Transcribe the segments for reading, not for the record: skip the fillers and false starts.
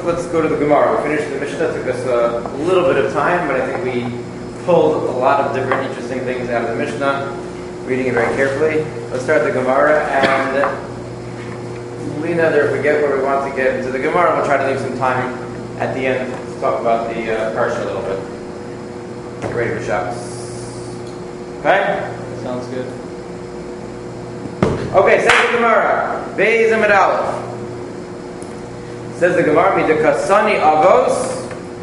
let's go to the Gemara. We finished the Mishnah. It took us a little bit of time, but I think we pulled a lot of different interesting things out of the Mishnah, reading it very carefully. Let's start the Gemara, and if we get where we want to get into the Gemara, we'll try to leave some time at the end to talk about the Parsha a little bit. Get ready for Shabbos. Okay? Sounds good. Okay, says the Gemara. Beis Amid Aleph. Says the Gemara, Midakasani Avos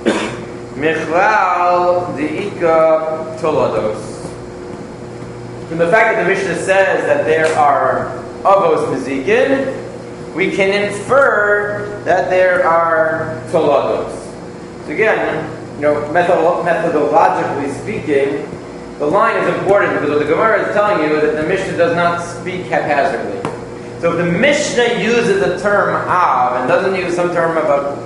Michlal Deika Tolados. From the fact that the Mishnah says that there are Avos Mezikin, we can infer that there are Tolados. So again, methodologically speaking, the line is important because what the Gemara is telling you is that the Mishnah does not speak haphazardly. So if the Mishnah uses the term Av and doesn't use some term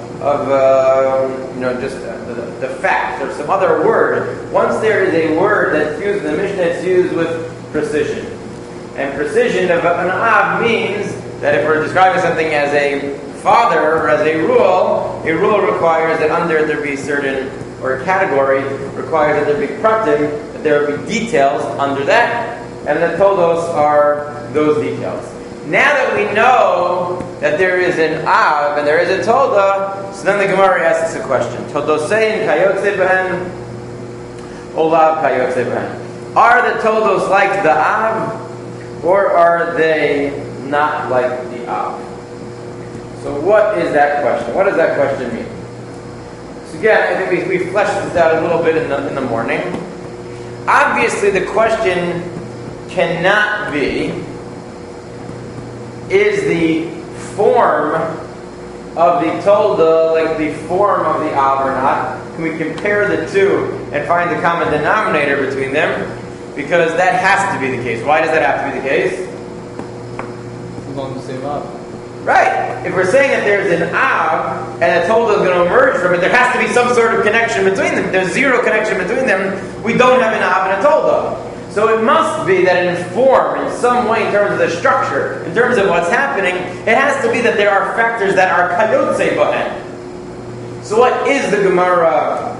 the fact or some other word, once there is a word that's used in the Mishnah, it's used with precision. And precision of an Av means that if we're describing something as a father or as a rule requires that under it there be certain, or a category requires that there be pratim, that there will be details under that, and the tolos are those details. Now that we know that there is an Av and there is a Tolda, so then the Gemara asks us a question. Todosein kayotze behen, olav kayotze behen. Are the Toldos like the Av, or are they not like the Av? So what is that question? What does that question mean? So again, I think we fleshed this out a little bit in the morning. Obviously the question cannot be, is the form of the Tolda like the form of the Av or not? Can we compare the two and find the common denominator between them? Because that has to be the case. Why does that have to be the case? As long as the same Av. Right. If we're saying that there's an Av and a Tolda is going to emerge from it, there has to be some sort of connection between them. There's zero connection between them. We don't have an Av and a Tolda. So it must be that in form, in some way, in terms of the structure, in terms of what's happening, it has to be that there are factors that are kayotze bahen. So what is the Gemara?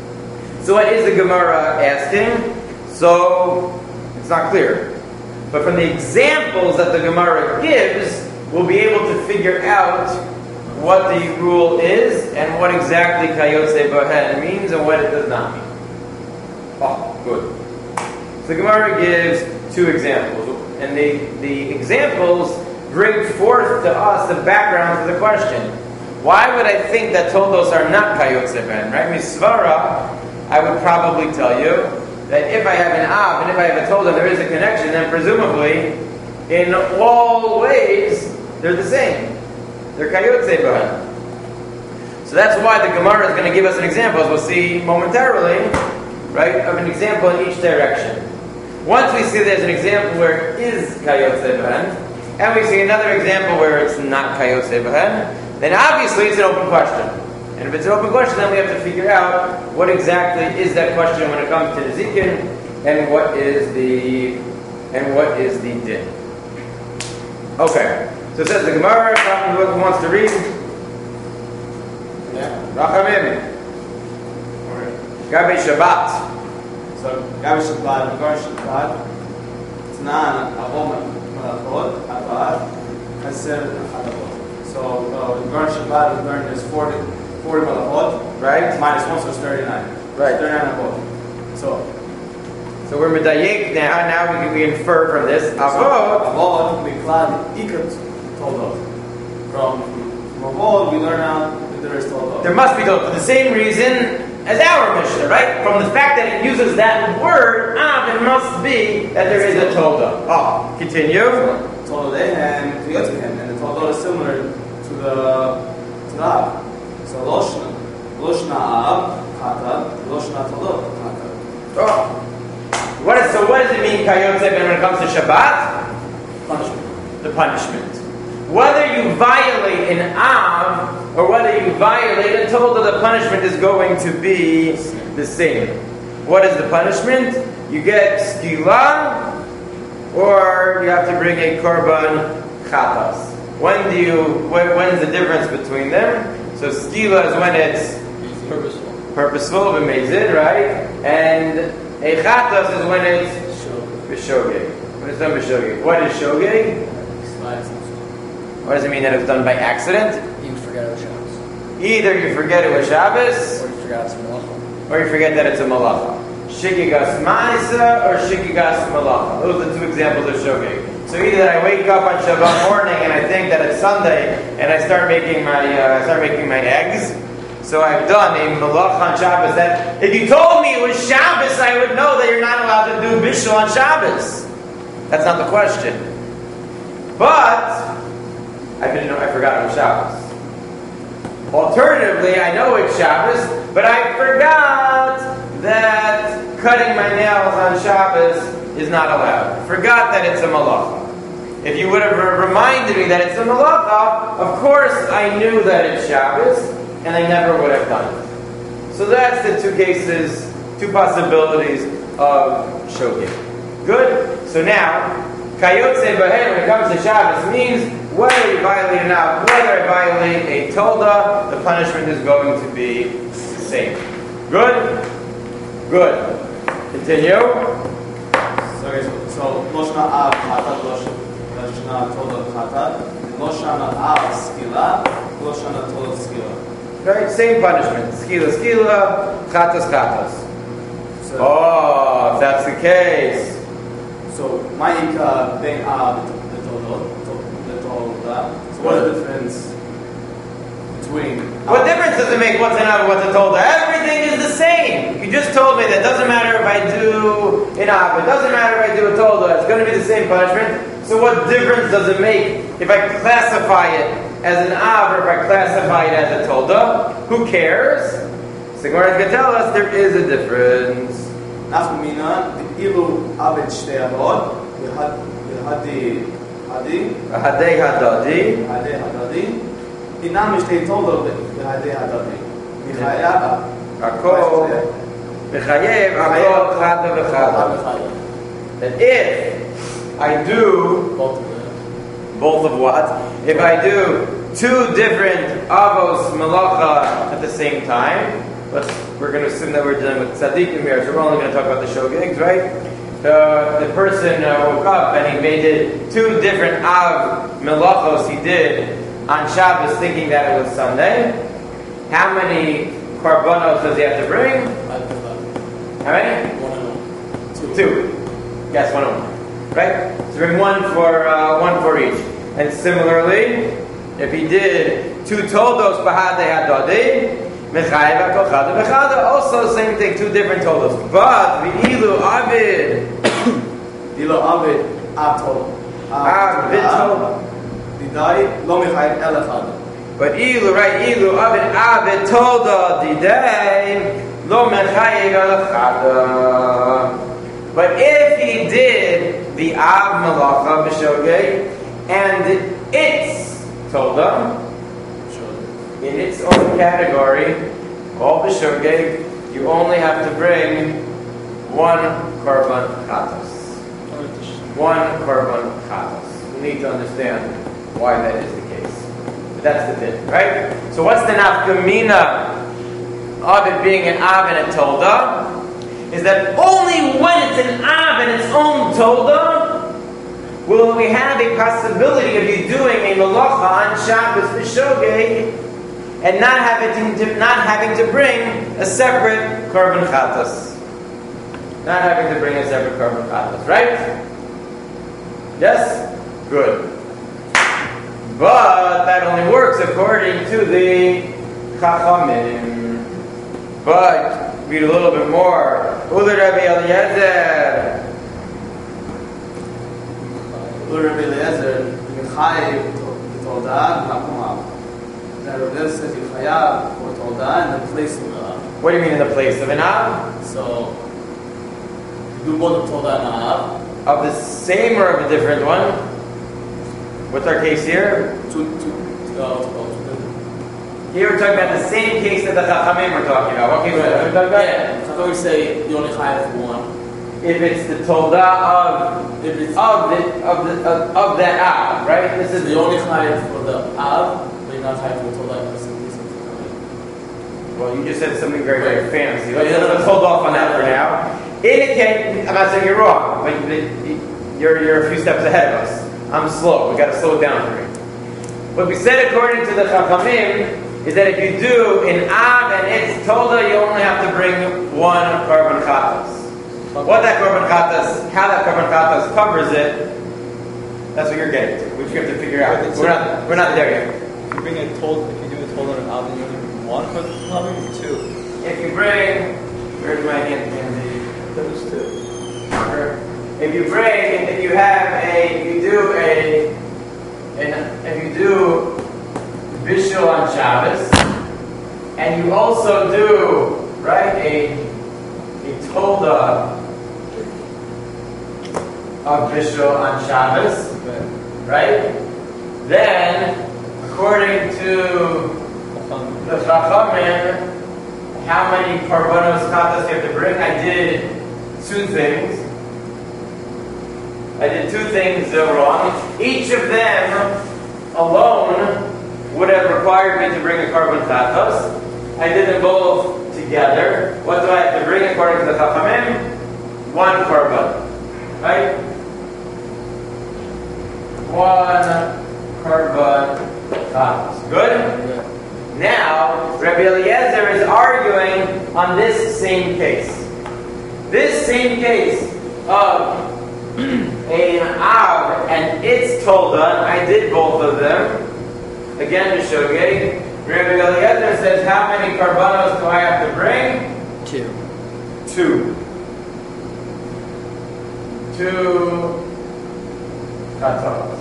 Asking? So it's not clear. But from the examples that the Gemara gives, we'll be able to figure out what the rule is and what exactly kayotze bahen means and what it does not mean. Oh, good. So the Gemara gives two examples, and the examples bring forth to us the background to the question. Why would I think that Toldos are not kayotze bahen? Right? Misvara, I would probably tell you that if I have an Av and if I have a Tolda, there is a connection, then presumably, in all ways, they're the same. They're kayotze bahen. So that's why the Gemara is going to give us an example, as we'll see momentarily, right, of an example in each direction. Once we see there's an example where it is kayotze bahen, and we see another example where it's not kayotze bahen, then obviously it's an open question. And if it's an open question, then we have to figure out what exactly is that question when it comes to Nezikin, and what is the din. Okay. So it says the Gemara, who wants to read? Yeah. Rachamim. Gabi Shabbat. So, Gabi Shabbat, regarding Shabbat, Tnan, Avon, Malachot, Avad, Kaser, Adavot. So, regarding Shabbat, we learned there's 40 Malachot, right? Minus 1, so it's 39. Right. 39 Avot. So we're medayek now. Now we infer from this Avot. Avot, we clad Ikat Toldot. From Avot, we learn out that there is Toldot. There must be Toldot for the same reason as our Mishnah, right? From the fact that it uses that word, it must be that there is a Tolda. Oh, continue. Tolda and Tiyotzihem, and the Tolda is similar to the Av. So Loshna Av, Kata, Loshna Tolda, Kata. Oh. What does it mean, Kayotze, when it comes to Shabbat? Punishment. The punishment. Whether you violate an Av or whether you violate a Tolda, the punishment is going to be the same. What is the punishment? You get skila, or you have to bring a korban chatas. When's the difference between them? So skila is when it's purposeful, b'meizid, right? And a chatas is when it's b'shogeg. When it's done b'shogeg. What is shogeg? What does it mean that it was done by accident? You forget it was Shabbos. Either you forget it was Shabbos, Or you forgot it's Malacha. or you forget that it's a malacha. Shikigas ma'isa or shikigas malacha. Those are the two examples of shogeg. So either that I wake up on Shabbat morning and I think that it's Sunday and I start making my eggs. So I've done a malacha on Shabbos. That if you told me it was Shabbos, I would know that you're not allowed to do bishul on Shabbos. That's not the question. But I forgot it was Shabbos. Alternatively, I know it's Shabbos, but I forgot that cutting my nails on Shabbos is not allowed. Forgot that it's a malacha. If you would have reminded me that it's a malacha, of course I knew that it's Shabbos, and I never would have done it. So that's the two cases, two possibilities of shogeg. Good? So now, kayotze bahen, when it comes to Shabbos, means whether you violate or not, whether I violate a tolda, the punishment is going to be the same. Good? Good. Continue. So Loshana Av Chatat, Loshana Tola Chatat, Loshana Av Skila, Loshana Tola Skila. Right? Same punishment. Skila, skila, chatas, chatas. So, Oh, if that's the case. so Ma'ika Ben Av the Tola. So what is the difference between? What difference does it make what's an av and what's a tolda? Everything is the same. You just told me that it doesn't matter if I do an av, it doesn't matter if I do a tolda, it's going to be the same punishment. So what difference does it make if I classify it as an av or if I classify it as a tolda? Who cares? So Gemara is going to tell us there is a difference. Nafkamina, the Ilu Abed Shtei Avod, Hadi Hadei hadadi. Hadadi, Inam Shtei Tola Hadi Hadadi. Michayaba. Akol. Mechayev. Akol. Chada v'chada. That if I do both of what? If I do two different avos malacha at the same time, we're going to assume that we're dealing with tzaddikim here, so we're only going to talk about the shogegs, right? The person woke up and he made two different av melachos he did on Shabbos, thinking that it was Sunday. How many korbanos does he have to bring? How many? Two. Yes, one. Right? So bring one for each. And similarly, if he did two toldos b'hadei hadadi, mechayev akol chada v'chada, also same thing, two different toldos. But v'ilu avid, Ilu Abed Av Tola. avid tolda. Didai Lo Michayev Ela Chada. But ilu, right? Ilu avid tolda diday lo mechayev al chada. But if he did the av malacha b'shogeg and it's tolda in its own category, all b'shogeg, you only have to bring one korban chatos. One korban chatos. You need to understand why that is the case. But that's the bit, right? So what's the nafkamina of it being an av and a tolda? Is that only when it's an av and its own tolda will we have a possibility of you doing a malacha on Shabbos b'shogeg and not having to bring a separate korban chatos. Not having to bring a separate korban chatos, right? Yes? Good. But that only works according to the Chachamim. But read a little bit more. Ula Rabbi Eliezer. Ula Rabbi Eliezer, Michayev Tola Makumav. That Rabbi Eliezer says Michayev for Tola in the place of Av. What do you mean in the place of an av? So, you do both Tola and Av. Of the same or of a different one? What's our case here? Here we're talking about the same case that the Chachamim were talking about. What case are we talking about? Yeah, I thought we say you only chayav for one. If it's the tolda of that av, right? This is You only chayav for the Av, but you're not chayav for the Tola. Well, you just said something very, very fancy. Let's hold off on that for now. Indicate, I'm not saying you're wrong, but you're a few steps ahead of us. I'm slow. We got to slow it down for me. What we said according to the Chachamim is that if you do in Av and Itz Tolda, you only have to bring one Korban Chatas. What that Korban Chatas, how that Korban Chatas covers it, that's what you're getting to. We just have to figure out. We're not there yet. If you bring a told, if you do a told on an Av, then you only bring one for the Chachamim or two? If you bring, where's my hand? Those two. If you bring, if you do Bishul on Shabbos, and you also do, right, a Tolda of Bishul on Shabbos, right? Then, according to the Chachamim, how many Korbanos Chatas you have to bring? I did two things wrong. Each of them alone would have required me to bring a Korban Chatas. I did them both together. What do I have to bring according to the Chachamim? One Korban. Right? One Korban Chatas. Good? Now, Rabbi Eliezer is arguing on this same case. This same case of an Av and Itz Tolda, I did both of them. Again, to show you, Rabbi Eliezer says, how many Korbanos do I have to bring? Two. Two Chatas.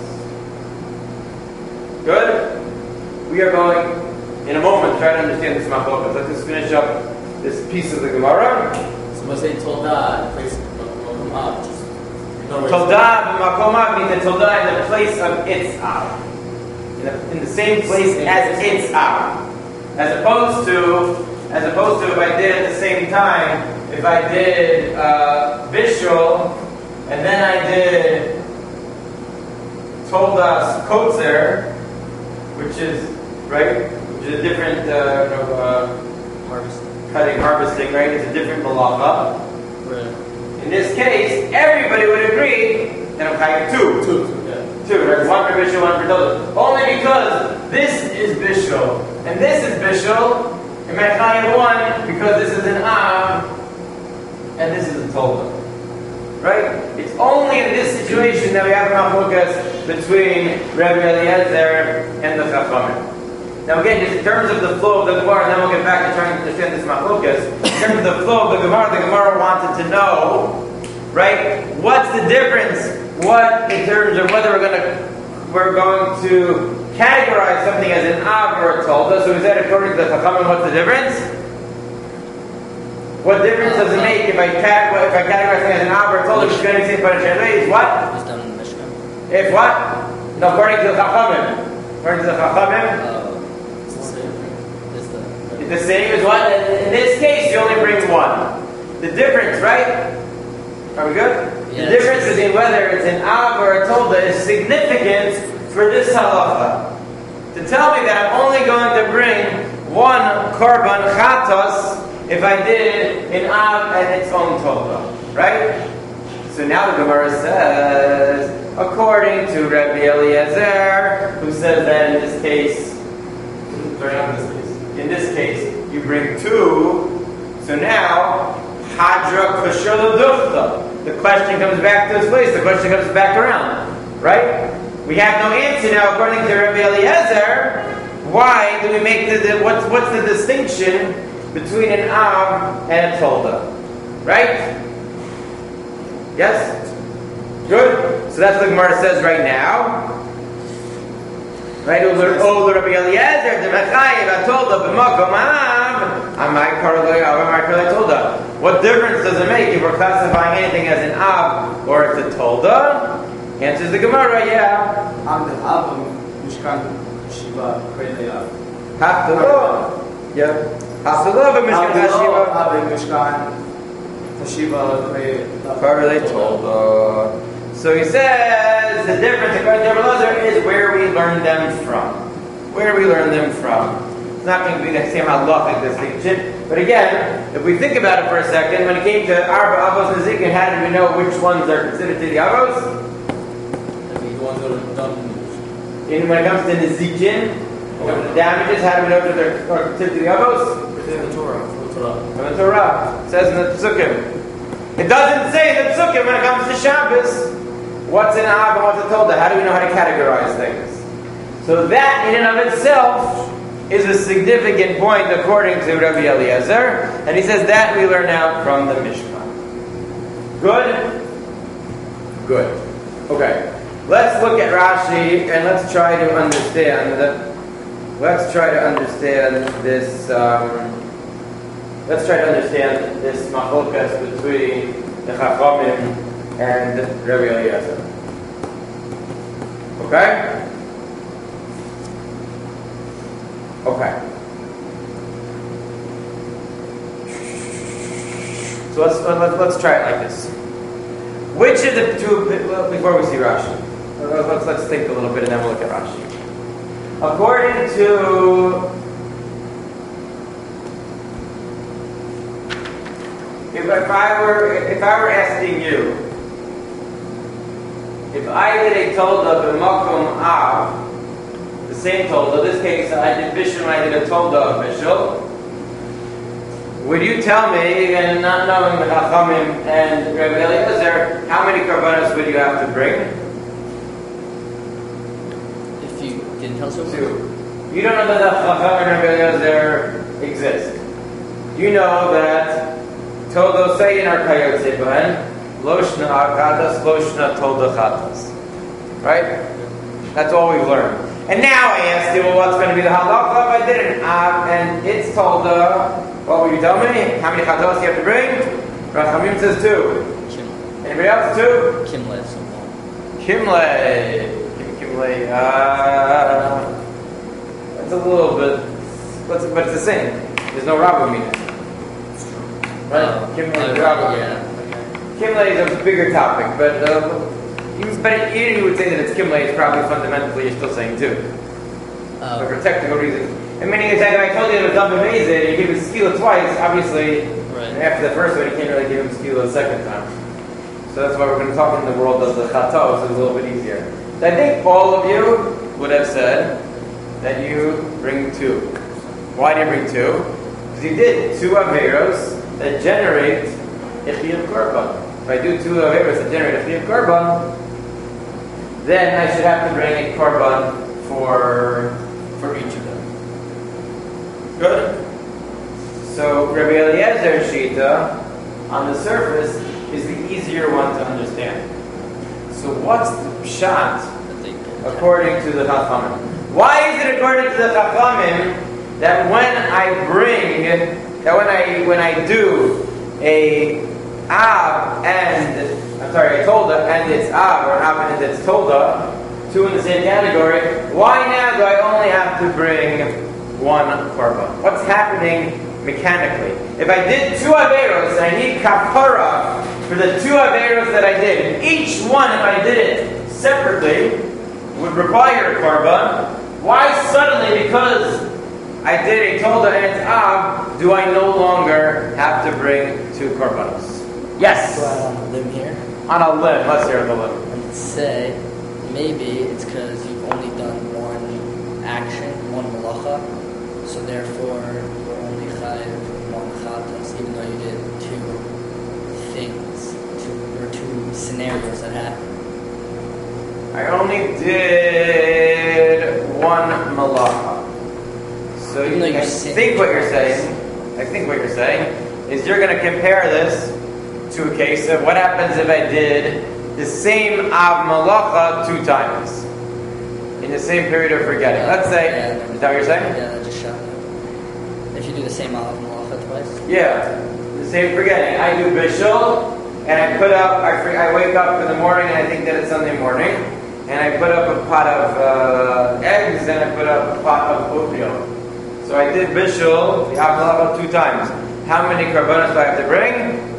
Good? We are going, in a moment, try to understand this machlokas. Let's just finish up this piece of the Gemara. So was they told that place of Makom Av? Tolda b'makom av means the tolda in the place of its av, in the same place as its av, as opposed to if I did at the same time, if I did Bishul and then I did Toldas Kotzer, which is a different harvesting, right? It's a different malacha. Right. In this case, everybody would agree that I'm chayav two. Two, right? One for Bishul, one for Tolda. Only because this is Bishul and this is Bishul, and I'm chayav one because this is an Av and this is a Tolda. Right? It's only in this situation that we have a machlokas between Rabbi Eliezer and the Chachamim. Now again, just in terms of the flow of the Gemara, and then we'll get back to trying to understand this machlokas. In terms of the flow of the Gemara wanted to know, right? What's the difference? What in terms of whether we're going to categorize something as an Av or a Tolda? So we said according to the Chachamim, what's the difference? What difference does it make if I categorize something as an Av or a Tolda? Which is going to say is what? It's done in the Mishnah. If what? No, according to the Chachamim. According to the Chachamim. It's the same as what? In this case, you only bring one. The difference, right? Are we good? Yes. The difference between whether it's an Av or a Tolda is significant for this halacha. To tell me that I'm only going to bring one Korban Chatas if I did an Av and its own Tolda. Right? So now the Gemara says, according to Rabbi Eliezer, who says that in this case, you bring two. So now, Hadra Kushal Dufta. The question comes back to its place. The question comes back around. Right? We have no answer now according to Rabbi Eliezer. Why do we make what's the distinction between an Av and a Tolda? Right? Yes? Good? So that's what the Gemara says right now. Right? Oh, Rabbi Eliezer, the Mechayev, I told her, b'makom av, amai karolei av, amai karolei tolda. What difference does it make if we're classifying anything as an av or it's a tolda? Answers the Gemara, yeah. Am the Av Mishkan Shiva Krelei Av. Haftalah. Yeah. Haftalah b'mishkan hashiva. Av Mishkan Shiva Karolei tolda. So he says the difference according to Rabbi Eliezer is where we learn them from. Where we learn them from. It's not going to be the same halachic distinction. But again, if we think about it for a second, when it came to Arba Avos Nezikin, how did we know which ones are considered to the Avos? The ones that are done. When it comes to Nezikin, the damages, how do we know that they're considered to the Avos? From the Torah. From the Torah. It says in the Psukim. It doesn't say in the Psukim when it comes to Shabbos what's an Av and what's a Tolda. How do we know how to categorize things? So that in and of itself is a significant point according to Rabbi Eliezer. And he says that we learn out from the Mishkan. Good? Good. Okay. Let's look at Rashi and let's try to understand this. Let's try to understand this machlokas between the Chachamim and Rabbi Eliezer. Okay? Okay. So let's try it like this. Which of the two? Before we see Rashi, let's think a little bit and then we'll look at Rashi. According to if I were asking you, if I did a tolda b'makom av, the same tolda, in this case I did bishul and I did a tolda of bishul, would you tell me, and not knowing the Chachamim and Rabbi Eliezer, how many karbanos would you have to bring? If you didn't tell someone? Two. You don't know that the Chachamim and Rabbi Eliezer exist. You know that Toldo Sayin are Kayotze Bahen, Loshna Akadas, Loshna Tolda Chatas. Right? That's all we've learned. And now I asked you, well, what's going to be the halacha if I did an Av and it's Tolda? What will you tell me? How many chatos you have to bring? Rachamim says 2. Kimle. Anybody else 2? Kimle, someone. Kimle. That's a little bit, but it's the same. There's no Rabbah meaning. Right? Kimle, Rabbah. Yeah. Okay. Kimle is a bigger topic, but even you would say that it's Kimle, it's probably fundamentally you're still saying 2. But for technical reasons. And meaning is that if I told you it was done b'mezid and you gave him skila twice, obviously, right. After the first one, you can't really give him skila the second time. So that's why we're going to talk in the world of the chatos, so it's a little bit easier. So I think all of you would have said that you bring 2. Why do you bring 2? Because you did 2 averos that generate a chiyuv korban. If I do 2 averos that generate a chiyuv korban, then I should have to bring a korban for each of them. Good. So Rabbi Eliezer's shita on the surface is the easier one to understand. So what's the pshat according to the Chachamim? Why is it according to the Chachamim that when I do a Av and I told her and it's Av or an Av and it's Tolda, 2 in the same category, why now do I only have to bring 1 korban? What's happening mechanically? If I did 2 averos and I need kapara for the 2 averos that I did, and each one, if I did it separately, would require a korban, why suddenly, because I did a tolda and it's av, do I no longer have to bring 2 korbanos? Yes? Go out on a limb here. On a limb. Let's hear the limb. And say, maybe it's because you've only done 1 action, 1 malacha, so therefore you're only chayav 1 chatas, even though you did 2 things, 2 scenarios that happened. I only did 1 malacha. So Even though you're I think what you're saying is you're going to compare this to a case of what happens if I did the same av malacha 2 times in the same period of forgetting. Let's say, is that what you're saying? Yeah, that just shot up. If you do the same av malacha twice. Yeah, the same forgetting. I do bishul, and I wake up in the morning, and I think that it's Sunday morning, and I put up a pot of eggs, and I put up a pot of oatmeal. So I did bishul, the av malacha 2 times. How many karbanos do I have to bring?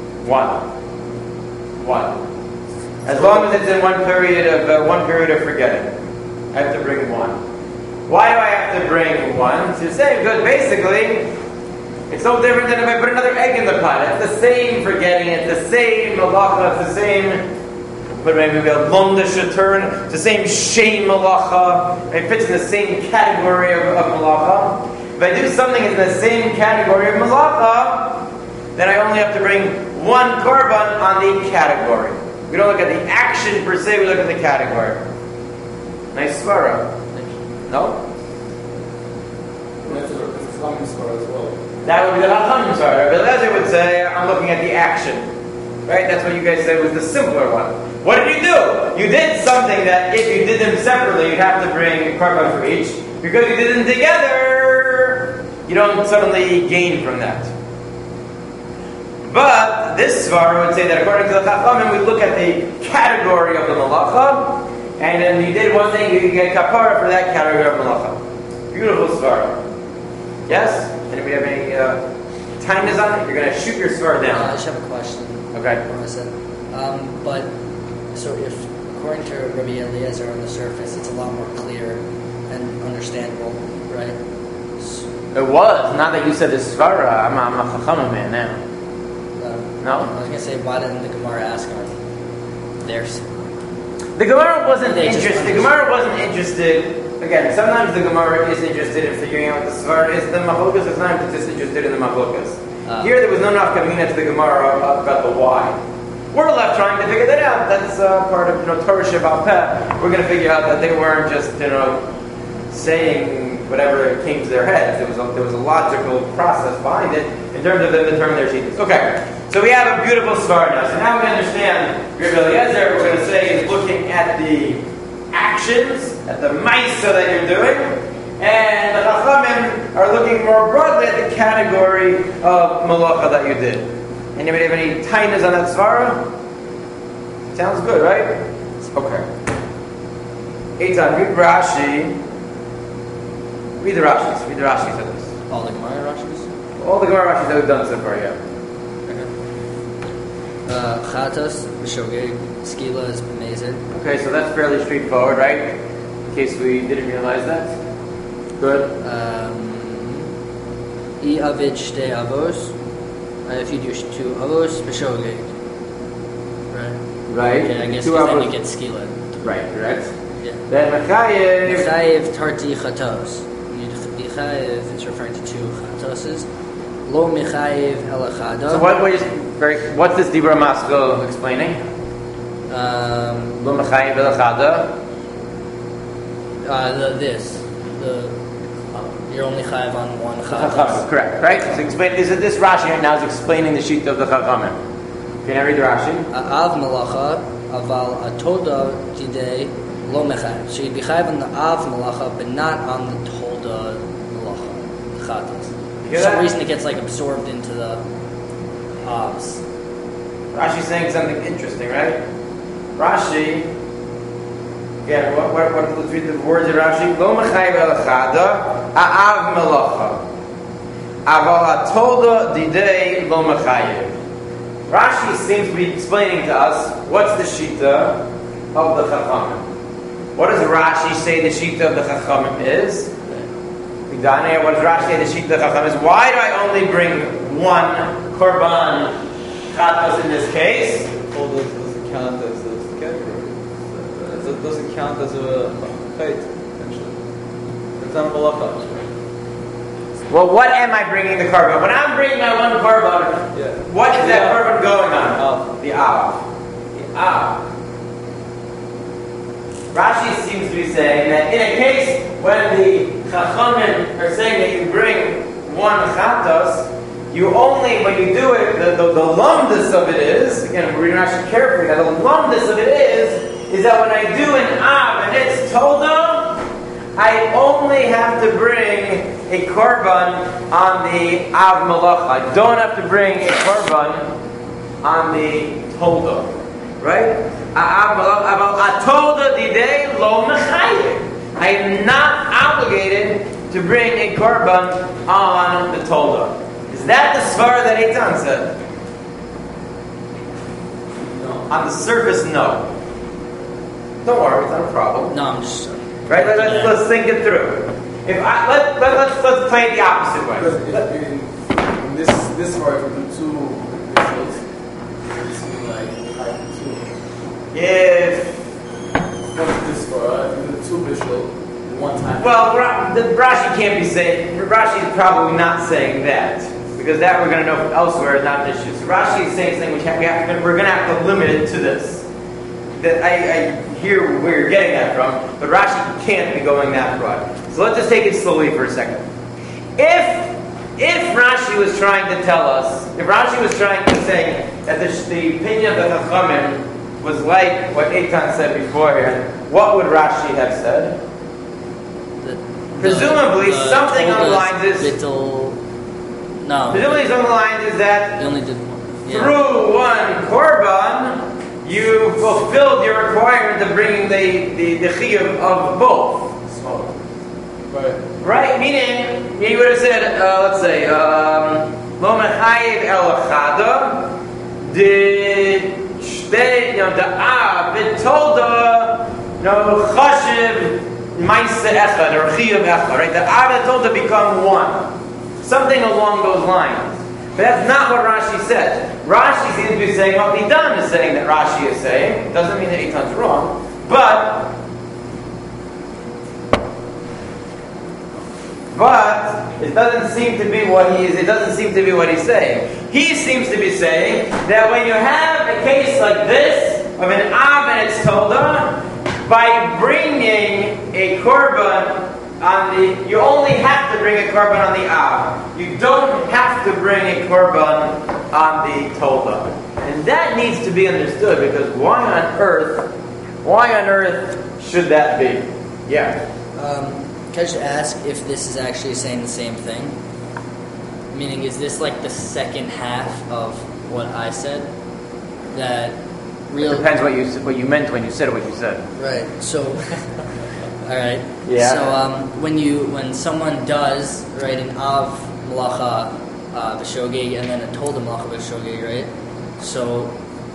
1. As long as it's in one period of forgetting, I have to bring 1. Why do I have to bring one? To say, because basically, it's no different than if I put another egg in the pot. It's the same for getting it, the same malacha, it's the same. But maybe a londisha turn, it's the same shame malacha. It fits in the same category of malacha. If I do something in the same category of malacha, then I only have to bring one korban on the category. We don't look at the action per se, we look at the category. Nice svara. No? That's a Chachamim svara as well. That would be the Chachamim svara. Rabbi Eliezer would say, I'm looking at the action. Right? That's what you guys said was the simpler one. What did you do? You did something that if you did them separately, you'd have to bring a korban for each. Because you did them together, you don't suddenly gain from that. But this svara would say that according to the Chachamim, we look at the category of the malacha, and then you did one thing, you get kapara for that category of malacha. Beautiful svara. Yes? Anybody have any timeless on it? You're going to shoot your svara down. I just have a question. Okay. But so if according to Rabbi Eliezer on the surface, it's a lot more clear and understandable, right? It was. Now that you said this svara, I'm a Chachamim man now. No? I was going to say, why didn't the Gemara ask on theirs? The Gemara wasn't They just interested. The Gemara wasn't interested. Again, sometimes the Gemara is interested in figuring out what the svara is. The machlokas is not just interested in the machlokas. Here there was no nafkamina to the Gemara about the why. We're left trying to figure that out. That's part of Torah Shabbat Peh. We're going to figure out that they weren't just saying whatever came to their heads. There was a logical process behind it in terms of them determining their shittas. Okay, so we have a beautiful svara now. So now we understand Rabbi Eliezer, we're going to say, is looking at the actions, at the ma'isa that you're doing, and the Chachamim are looking more broadly at the category of malacha that you did. Anybody have any tainas on that svara? Sounds good, right? Okay. Eitan, read Rashi. Read the Rashis. Read the Rashis of this. All the Gemara Rashis? All the Gemara Rashis that we've done so far, yeah. Chatas, Shogeg, Skila is Mezer. Okay, so that's fairly straightforward, right? In case we didn't realize that. Good. I Avid Shte Avos. If you do two Avos, B'Shogeg. Right? Right. Okay, I guess Two because then avos. you get Skila. Right, correct. Yeah. Then Mechayev. Mechayev Tarti Chatos. Mechayev, it's referring to two Chatoses. Lo Mechayev Elachada. So what's this Dibra Maskil explaining? Lo Mechayev Elachada. You're only chayav on one chatas. Correct, right? So explain. This Rashi right now is explaining the sheet of the Chachamim. Can I read the Rashi? Av malacha, aval atoda didei lo mechayev. So you'd be chayav on the av malacha, but not on the toda malacha, the chatas. For some reason, it gets absorbed into the avs. Rashi's saying something interesting, right? Rashi. Yeah, let's read the words of Rashi. Lo mechayev elachada, ha'av melacha. Aval ha'toda didei lo mechayev. Rashi seems to be explaining to us what's the shita of the Chachamim. What does Rashi say the shita of the Chachamim is? Midane, what does Rashi say the shita of the Chachamim is? Why do I only bring one korban chatas in this case? Well, doesn't count as a category. It doesn't count as a fate, essentially. It's not a malacha. Well, what am I bringing the korban? When I'm bringing my one korban, what is that korban going on? The av. The av. Rashi seems to be saying that in a case when the Chachamim are saying that you bring one chatos, you only, when you do it, the lumdus of it is, again, we're reading Rashi carefully, that the lumdus of it is that when I do an av and it's toda, I only have to bring a korban on the av malacha. I don't have to bring a korban on the toda, right? Av malacha, toda didei lo mechayev. I am not obligated to bring a korban on the toda. Is that the svara that Eitan said? No. On the surface, no. Don't worry, it's not a problem. No, I'm just... Right? Let's think it through. if let's play it the opposite way. Because in this part, we do two visuals. It's like two. If What's this for? We do two visual one time. well, Rashi can't be saying. Rashi's probably not saying that because that we're going to know from elsewhere is not an issue. So Rashi is saying something we're going to have to limit it to this. That I hear where you're getting that from, but Rashi can't be going that broad. So let's just take it slowly for a second. If Rashi was trying to tell us, if Rashi was trying to say that the opinion of the Chachamim was like what Eitan said beforehand, what would Rashi have said? Presumably something on the lines is... Presumably something on the lines is that They only did one. Yeah. through one korban, you fulfilled your requirement of bringing the chiyuv of both. Right? Meaning, you would have said, let's say, lo mechayev el chada, the av, it told chashiv maisa echad, or chiyuv echad, right? The av it told to become one. Something along those lines. But that's not what Rashi said. Rashi seems to be saying what Eitan is saying that Rashi is saying. It doesn't mean that Eitan's wrong, but it doesn't seem to be what he is. It doesn't seem to be what he's saying. He seems to be saying that when you have a case like this of an av and its tolda, by bringing a korban you only have to bring a korban on the av. You don't have to bring a korban on the tolda. And that needs to be understood because why on earth should that be? Yeah. Can I just ask if this is actually saying the same thing? Meaning, is this like the second half of what I said? That real... It depends what you meant when you said what you said. Right. So... All right. Yeah. So when someone does an av malacha b'shogeg and then a tolda malacha b'shogeg, right? So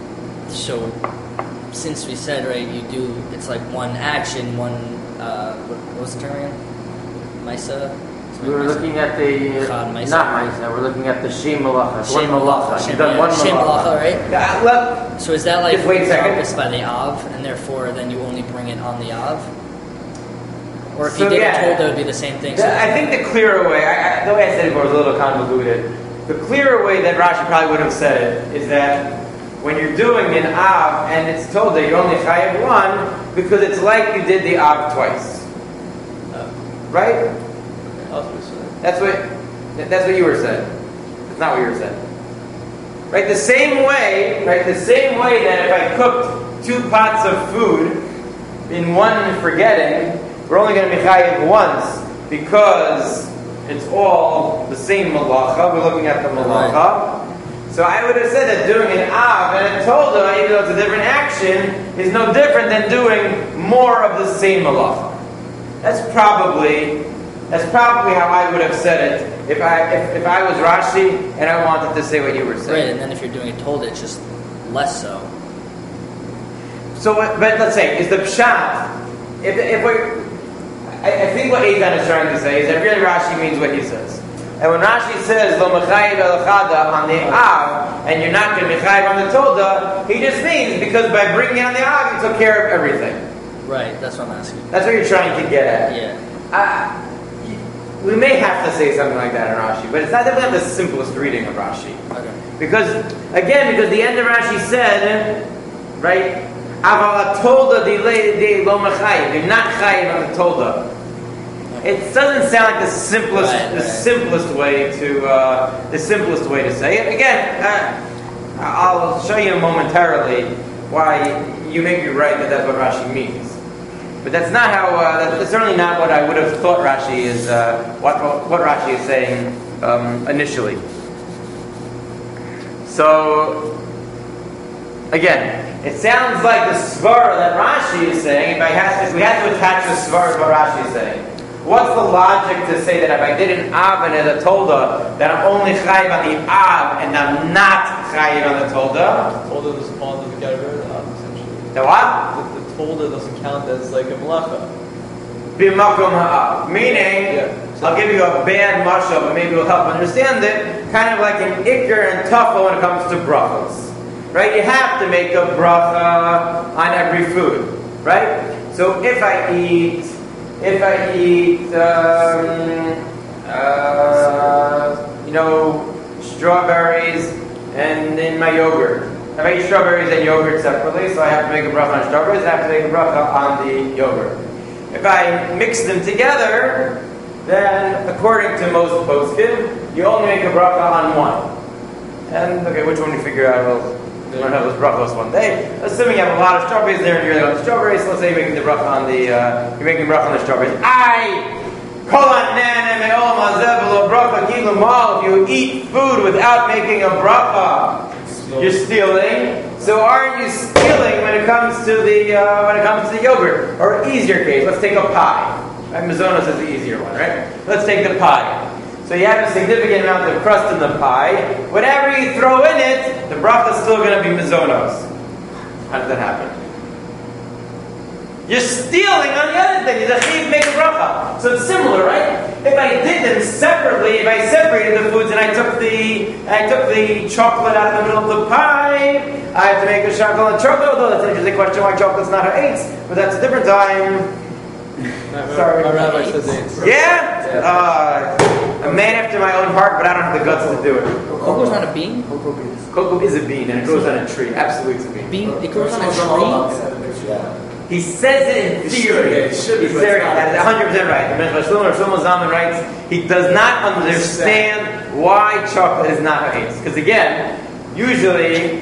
since we said it's like one action, one what was the term again? Maisa. We were looking at the not Maisa. We're looking at the Shem malacha. Shem malacha. You've done one Shem malacha, right? Well, so is that like just wait a second. encompassed by the av, and therefore then you only bring it on the av? Or if So, you did yeah. a tolda, it would be the same thing. I think the clearer way, the way I said it before was a little convoluted. The clearer way that Rashi probably would have said it is that when you're doing an av and it's told that you only chayav one because it's like you did the av twice, right? That's what you were saying. That's not what you were saying. Right? The same way that if I cooked 2 pots of food in one forgetting, we're only going to be chayiv once because it's all the same malacha. We're looking at the malacha. So I would have said that doing an av and a tolda, even though it's a different action, is no different than doing more of the same malacha. That's probably how I would have said it if I was Rashi and I wanted to say what you were saying. Right, and then if you're doing a tolda, it's just less so. So, but let's say, is the pshat? I think what Eitan is trying to say is that really Rashi means what he says. And when Rashi says lo mechayiv el chada on the av, and you're not going to mechayiv on the tolda, he just means because by bringing it on the av, you took care of everything. Right, that's what I'm asking. That's what you're trying to get at. Yeah. We may have to say something like that in Rashi, but it's not definitely not the simplest reading of Rashi. Okay. Because the end of Rashi said, right? Aval tolda de lo mechayiv. You're not chayiv on the tolda. It doesn't sound like the simplest way to say it. Again, I'll show you momentarily why you may be right that that's what Rashi means. But that's not how. That's certainly not what I would have thought Rashi is. What Rashi is saying initially. So again, it sounds like the svara that Rashi is saying. If we had to attach the svara to what Rashi is saying, what's the logic to say that if I did an av and a tolda, that I'm only chayiv on the av and I'm not chayiv on the tolda? Tolda doesn't fall into the category of the av, essentially. The what? The tolda doesn't count as like a malacha. b'makom ha'av. Meaning, I'll give you a bad mashal, but maybe it'll help understand it. Kind of like an ikr and tafel when it comes to brachos. Right? You have to make a bracha on every food. Right? So if I eat strawberries and in my yogurt. If I eat strawberries and yogurt separately, so I have to make a bracha on strawberries, and I have to make a bracha on the yogurt. If I mix them together, then according to most poskim, you only make a bracha on one. And okay, which one do you figure out? Well, you don't have those brachos one day. Assuming you have a lot of strawberries there and you're really on the strawberries, so let's say you're making the bracha on the you're making bracha on the strawberries. If you eat food without making a bracha, you're stealing. So aren't you stealing when it comes to the yogurt? Or easier case, let's take a pie. Right? Mizonos is the easier one, right? Let's take the pie. So you have a significant amount of crust in the pie. Whatever you throw in it, the bracha is still going to be mizonos. How does that happen? You're stealing on the other thing. You make a bracha. So it's similar, right? If I did them separately, if I separated the foods and I took the chocolate out of the middle of the pie, I have to make a chocolate chocolate. Although that's an interesting question why chocolate's not ha'etz, but that's a different time. Sorry. My rabbi says it's. Yeah? A man after my own heart, but I don't have the guts to do it. Cocoa's not a bean? Cocoa is a bean, and it grows on a tree. Absolutely, it's a bean. It grows on a tree? He says it in theory. He's 100% right. The Shlomo Zalman writes, he does not understand why chocolate is not ha'etz. Because again, usually,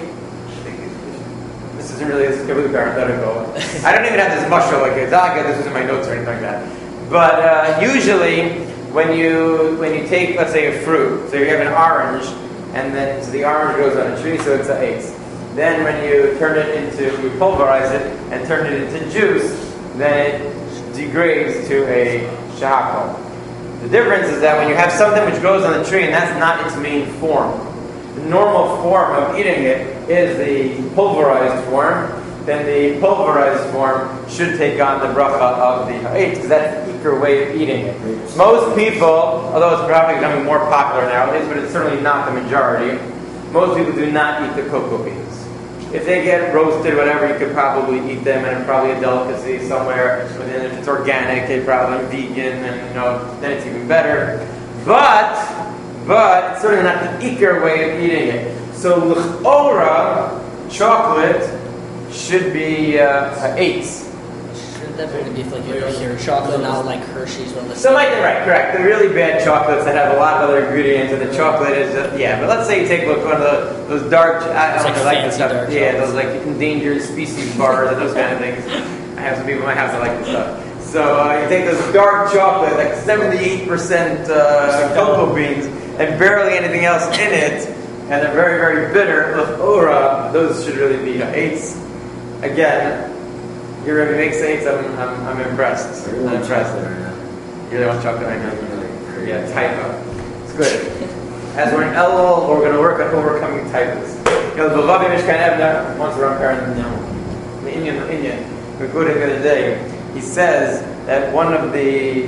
this is completely parenthetical. I don't even have this mushroom like it's not like this was in my notes or anything like that. But usually, when you take, let's say, a fruit, so you have an orange, and then so the orange grows on a tree, so it's ha'etz. Then when you pulverize it and turn it into juice, then it degrades to a shahakol. The difference is that when you have something which grows on the tree and that's not its main form, the normal form of eating it is the pulverized form, then the pulverized form should take on the bracha of the ha'etz, because that's the eager way of eating it. Most people, although it's probably becoming more popular nowadays, but it's certainly not the majority, most people do not eat the cocoa beans. If they get roasted, whatever, you could probably eat them, and it's probably a delicacy somewhere. Within, if it's organic, it's probably vegan, and then it's even better. But it's certainly not the ikar way of eating it. So l'chora, chocolate should be ha'etz. Shouldn't that really be like your chocolate, not like Hershey's or the So right, correct. The really bad chocolates that have a lot of other ingredients, and the chocolate is but let's say you take one of those dark, I don't know, like this stuff. Yeah, those like endangered species bars and those kind of things. I have some people in my house that like this stuff. So you take those dark chocolate, like 78% cocoa beans, and barely anything else in it, and they're very, very bitter. L'chora, those should really be ha'etz. Again. Your Rebbe makes eights. I'm impressed. I'm impressed. You really want chocolate right now? Yeah, typo. It's good. As we're in Elul, we're going to work on overcoming typos. The Bavavi Mishkan Evna, once we're on parent, the Indian, we quoted the other day. He says that one of the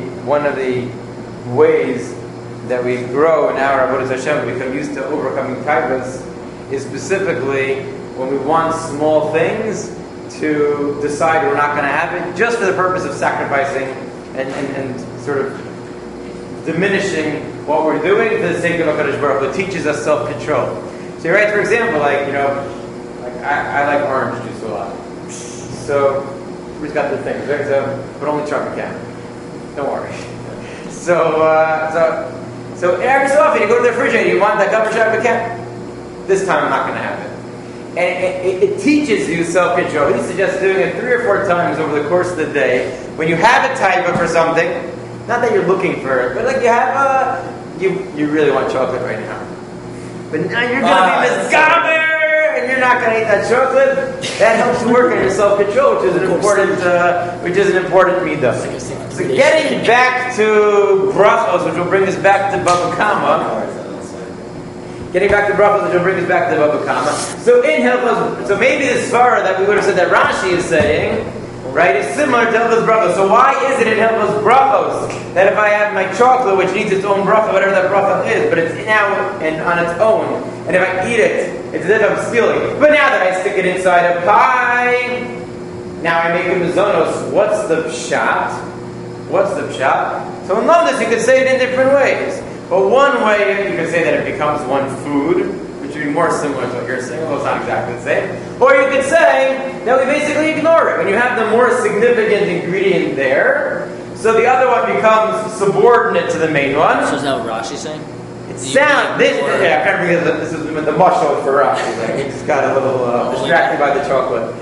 ways that we grow in our Avodas Hashem, we become used to overcoming typos, is specifically when we want small things to decide we're not going to have it, just for the purpose of sacrificing and sort of diminishing what we're doing for the sake of HaKadosh Baruch Hu. It teaches us self-control. So he writes, for example, I like orange juice a lot. So we've got the thing, but only chocolate can. Don't worry. So every so often you go to the refrigerator, you want that cup of chocolate can. This time I'm not going to have it. And it teaches you self-control. He suggests doing it 3 or 4 times over the course of the day. When you have a type for something, not that you're looking for it, but like you have you really want chocolate right now. But now you're going to be misgaber, and you're not going to eat that chocolate. That helps you work on your self-control, which is an important midah. So getting back to brachos, which will bring us back to Bava Kama. Getting back to brachos, which will bring us back to Bava Kama. So in Hilchos, so maybe the svara that we would have said that Rashi is saying right, is similar to Hilchos Brachos. So why is it in Hilchos Brachos that if I have my chocolate, which needs its own bracha, whatever that bracha is, but it's now and on its own, and if I eat it, it's as if I'm stealing. But now that I stick it inside a pie, now I make a mizonos. What's the pshat? What's the pshat? So in Lamdas you could say it in different ways. But one way you could say that it becomes one food, which would be more similar to what you're saying, although it's not exactly the same. Or you could say that we basically ignore it. When you have the more significant ingredient there, so the other one becomes subordinate to the main one. So is that what Rashi's saying? It sounds, I can't remember this is the mashal for Rashi. Like, he just got a little distracted by the chocolate.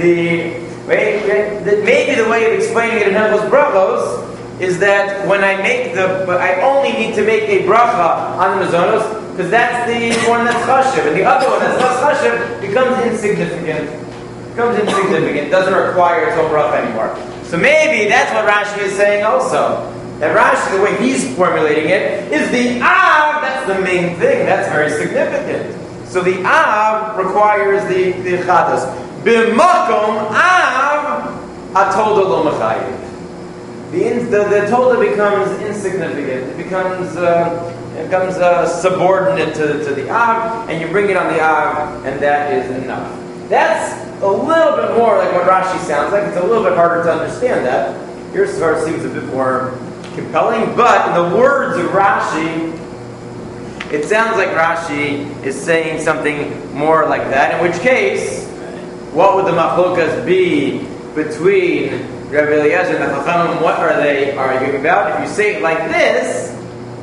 Maybe the way of explaining it in Hilchos Brachos is that when I only need to make a bracha on the mizonos, because that's the one that's chashiv, and the other one that's less chashiv becomes insignificant. Doesn't require its own bracha anymore. So maybe that's what Rashi is saying also. That Rashi, the way he's formulating it, is the av, that's the main thing, that's very significant. So the av requires the chatas. B'makom av atolda lo mechayiv. The tolda becomes insignificant. It becomes subordinate to the av, and you bring it on the av, and that is enough. That's a little bit more like what Rashi sounds like. It's a little bit harder to understand that. Your sort of seems a bit more compelling, but in the words of Rashi, it sounds like Rashi is saying something more like that, in which case, what would the machlokas be between Rabbi Eliezer and the Chachamim? What are they arguing about? If you say it like this,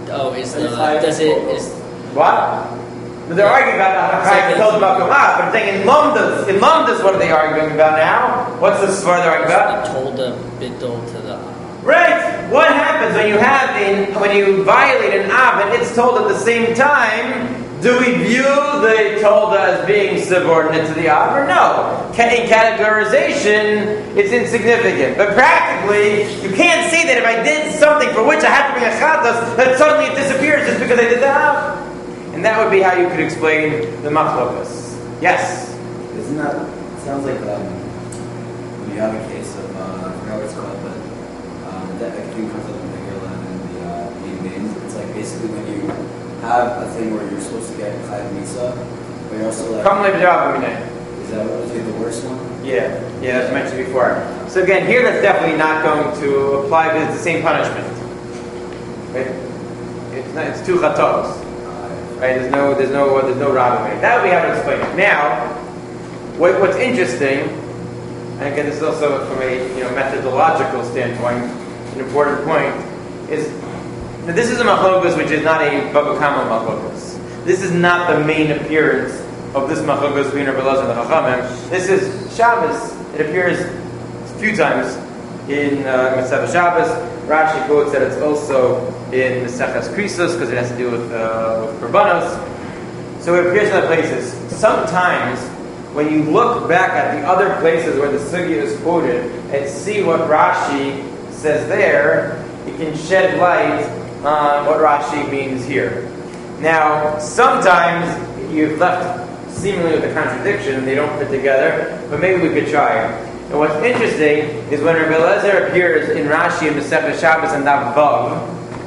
what? They're arguing about Hachayim told Makom Av, but I'm saying in Lamdas, what are they arguing about now? What's the svar they're arguing about? Told the bidol to the Av. Right. What happens when you violate an Av and it's told at the same time? Do we view the Tolda as being subordinate to the Av or no? In categorization, it's insignificant. But practically, you can't say that if I did something for which I had to bring a chatas, that suddenly it disappears just because I did the Av. And that would be how you could explain the machlokas. Yes? Isn't that, it sounds like when you have a case of, I forgot what it's called, but that I think comes up in the Gerland and the names. It's like basically when you have a thing where you're supposed to get Chayav Misa, but you're also like... Is that what was the worst one? Yeah, as mentioned before. So again, here that's definitely not going to apply because it's the same punishment. Right? It's two chatos. Right? There's no rabbi. That would be how to explain it. Now, what's interesting, and again, this is also from a methodological standpoint, an important point, is that this is a machlokas which is not a Baba Kama machlokas. This is not the main appearance of this machlokas between Rabbi Elazar and the Chachamim. This is Shabbos. It appears a few times in Masechah Shabbos. Rashi quotes that it's also in Maseches Krisos because it has to do with Korbanos. So it appears in other places. Sometimes, when you look back at the other places where the sugya is quoted and see what Rashi says there, it can shed light on what Rashi means here. Now, sometimes you've left seemingly with a contradiction and they don't fit together, but maybe we could try it. And what's interesting is when Rabbi Eliezer appears in Rashi in Masechah Shabbos and Daf Vav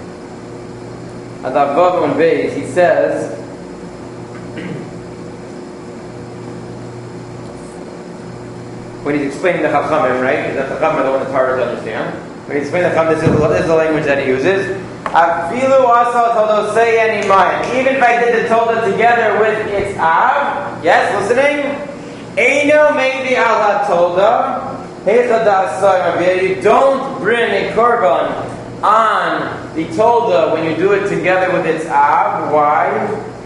on Beis, he says, when he's explaining the Chachamim, right? Because the Chachamim are the one that's harder to understand. When he's explaining the Chachamim, this is the language that he uses. Afilu asa tolosei animayim. Even if I did the Tolda together with its Av, yes, listening? Eino maybe ala Tolda. You don't bring a korban on the Tolda when you do it together with its Av. Why?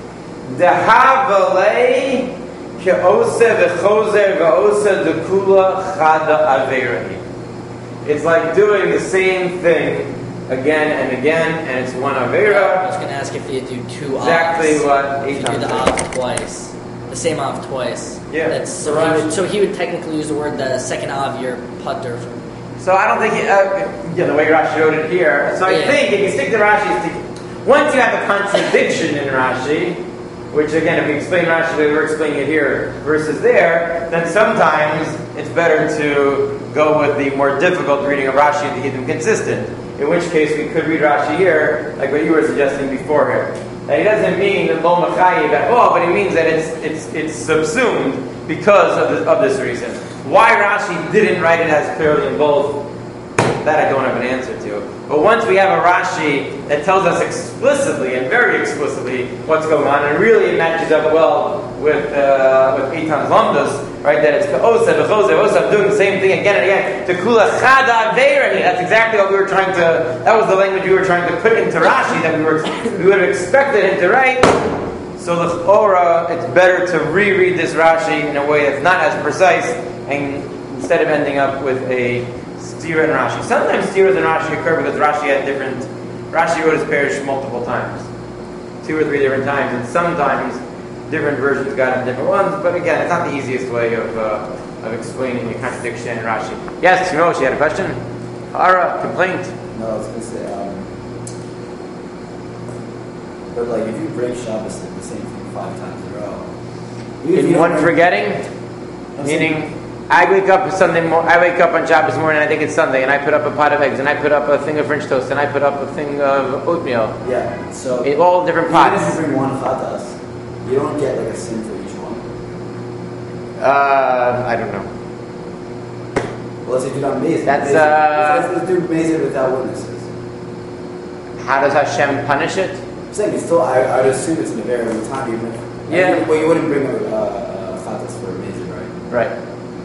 Dehavalei ke'ose v'chozer v'ose dekula chada averei. It's like doing the same thing again and again, and it's one avera. I was going to ask if you do two exactly avs. what if you do the av twice, the same av twice. Yeah. So he would technically use the word the second av you're putter. So I don't think the way Rashi wrote it here. So I think if you stick to Rashi's, once you have a contradiction in Rashi, which again, if we explain Rashi the way we're explaining it here versus there, then sometimes it's better to go with the more difficult reading of Rashi to keep them consistent. In which case, we could read Rashi here, like what you were suggesting before here. And he doesn't mean the lo machayev at all, but he means that it's subsumed because of this reason. Why Rashi didn't write it as clearly in both, that I don't have an answer to. But once we have a Rashi that tells us explicitly and very explicitly what's going on, and really it matches up well with Eitan's Lamdas, right? That it's Ka'osa, B'chosa, doing the same thing again and again. Tekula Chada Veirani. That's exactly what we were trying to. That was the language we were trying to put into Rashi that we would have expected him to write. So the Chora, it's better to reread this Rashi in a way that's not as precise, and instead of ending up with a Stira and Rashi. Sometimes Stiras and Rashi occur because Rashi wrote his parish multiple times. 2 or 3 different times, and sometimes different versions got in different ones, but again, it's not the easiest way of explaining the contradiction in Rashi. Yes, Shimo, she had a question? Hara, complaint? No, I was going to say, but like if you break Shabbos like the same thing 5 times in a row. In one forgetting? Meaning, I wake up on Shabbos morning, I think it's Sunday, and I put up a pot of eggs, and I put up a thing of French toast, and I put up a thing of oatmeal. Yeah, so in all different pots. Even if you bring one chatas, you don't get like a sin for each one. I don't know. Well, let's say you do amazing. Let's do amazing without witnesses. How does Hashem punish it? I'm saying it's still, I'd assume it's in a very long time, even if. Yeah. Well, you wouldn't bring chatas for amazing, right? Right.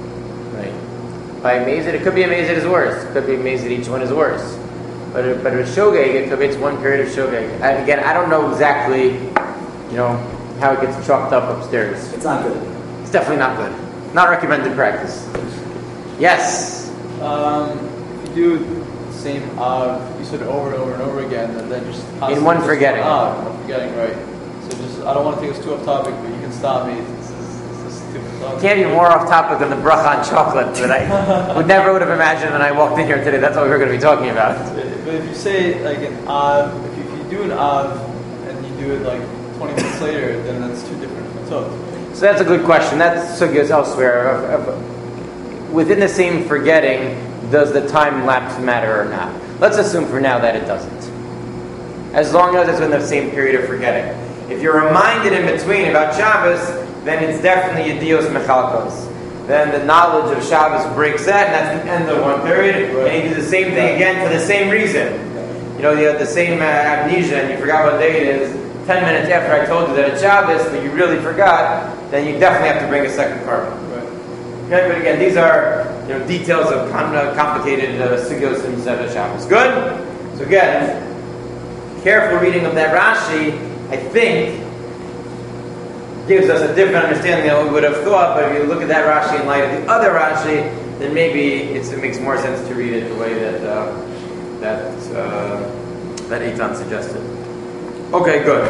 By amazed, it could be amazed is worse. It could be amazed that each one is worse. But with shogeg, it could be it's one period of shogeg. Again, I don't know exactly, how it gets chalked up upstairs. It's not good. It's definitely not good. Not recommended practice. Yes. If you do the same you said it over and over and over again, and then just in one forgetting. One forgetting, right? So I don't want to take us too off topic, but you can stop me. Can't be more off topic than the bracha on chocolate that I would never have imagined when I walked in here today. That's what we were going to be talking about. But if you say like an av, if you do an av and you do it like 20 minutes later, then that's 2 different mitzvot. So that's a good question. That sugya is elsewhere. Within the same forgetting, does the time lapse matter or not? Let's assume for now that it doesn't. As long as it's in the same period of forgetting. If you're reminded in between about Shabbos, then it's definitely Yedios Mechalkos. Then the knowledge of Shabbos breaks that, and that's the end of one period. Right. And you do the same thing again for the same reason. You had the same amnesia, and you forgot what day it is. 10 minutes after I told you that it's Shabbos, but you really forgot, then you definitely have to bring a second carbon. Right. Okay, but again, these are details of complicated sugyos in Shabbos. Good? So again, careful reading of that Rashi, I think, gives us a different understanding than we would have thought, but if you look at that Rashi in light of the other Rashi, then maybe it makes more sense to read it the way that Eitan suggested. Okay, good.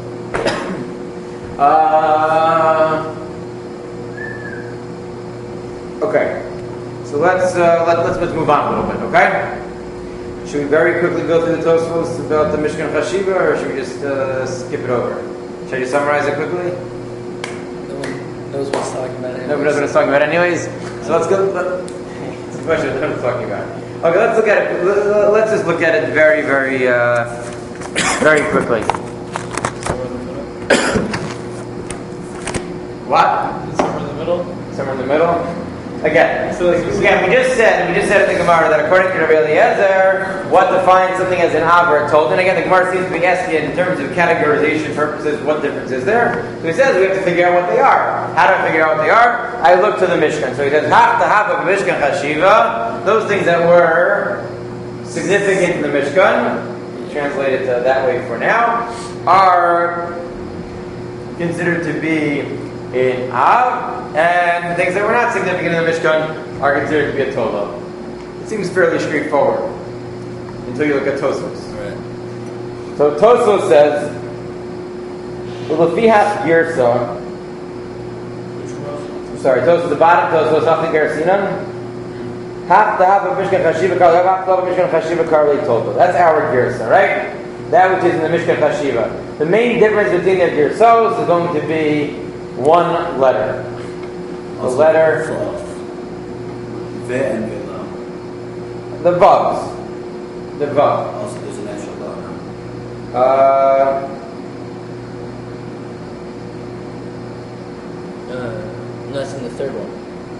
Okay, so let's move on a little bit. Okay, should we very quickly go through the Tosfos about the Mishkan Chashiva, or should we just skip it over? Should I just summarize it quickly? Knows what it's talking about. Nobody knows what it's talking about anyways. So let's go. It's a question of what it's talking about. Okay, let's look at it. Let's just look at it very, very, very quickly. What? Somewhere in the middle. Somewhere in the middle. Again, we just said in the Gemara that according to Rabbi Eliezer, what defines something as an av or a told. And again, the Gemara seems to be asking in terms of categorization purposes, what difference is there? So he says we have to figure out what they are. How do I figure out what they are? I look to the Mishkan. So he says, half the half of Mishkan Chashiva, those things that were significant in the Mishkan, translated that way for now, are considered to be in Av, and things that were not significant in the Mishkan are considered to be a Tola. It seems fairly straightforward until you look at Tosfos. Right. So Tosfos says, "Ulefihat Girsa." Sorry, Tosfos, the bottom Tosfos, Hafni Gersinan. Half the half of Mishkan Chashiva Kar, half the Mishkan Chashiva Kar Tola. That's our Girsa, right? that which is in the Mishkan Chashiva. The main difference between their Girsos is going to be one letter. The letter, Ve and Vela. the Vavs. The Vav. Also, there's an extra Vav. No, that's in the third one.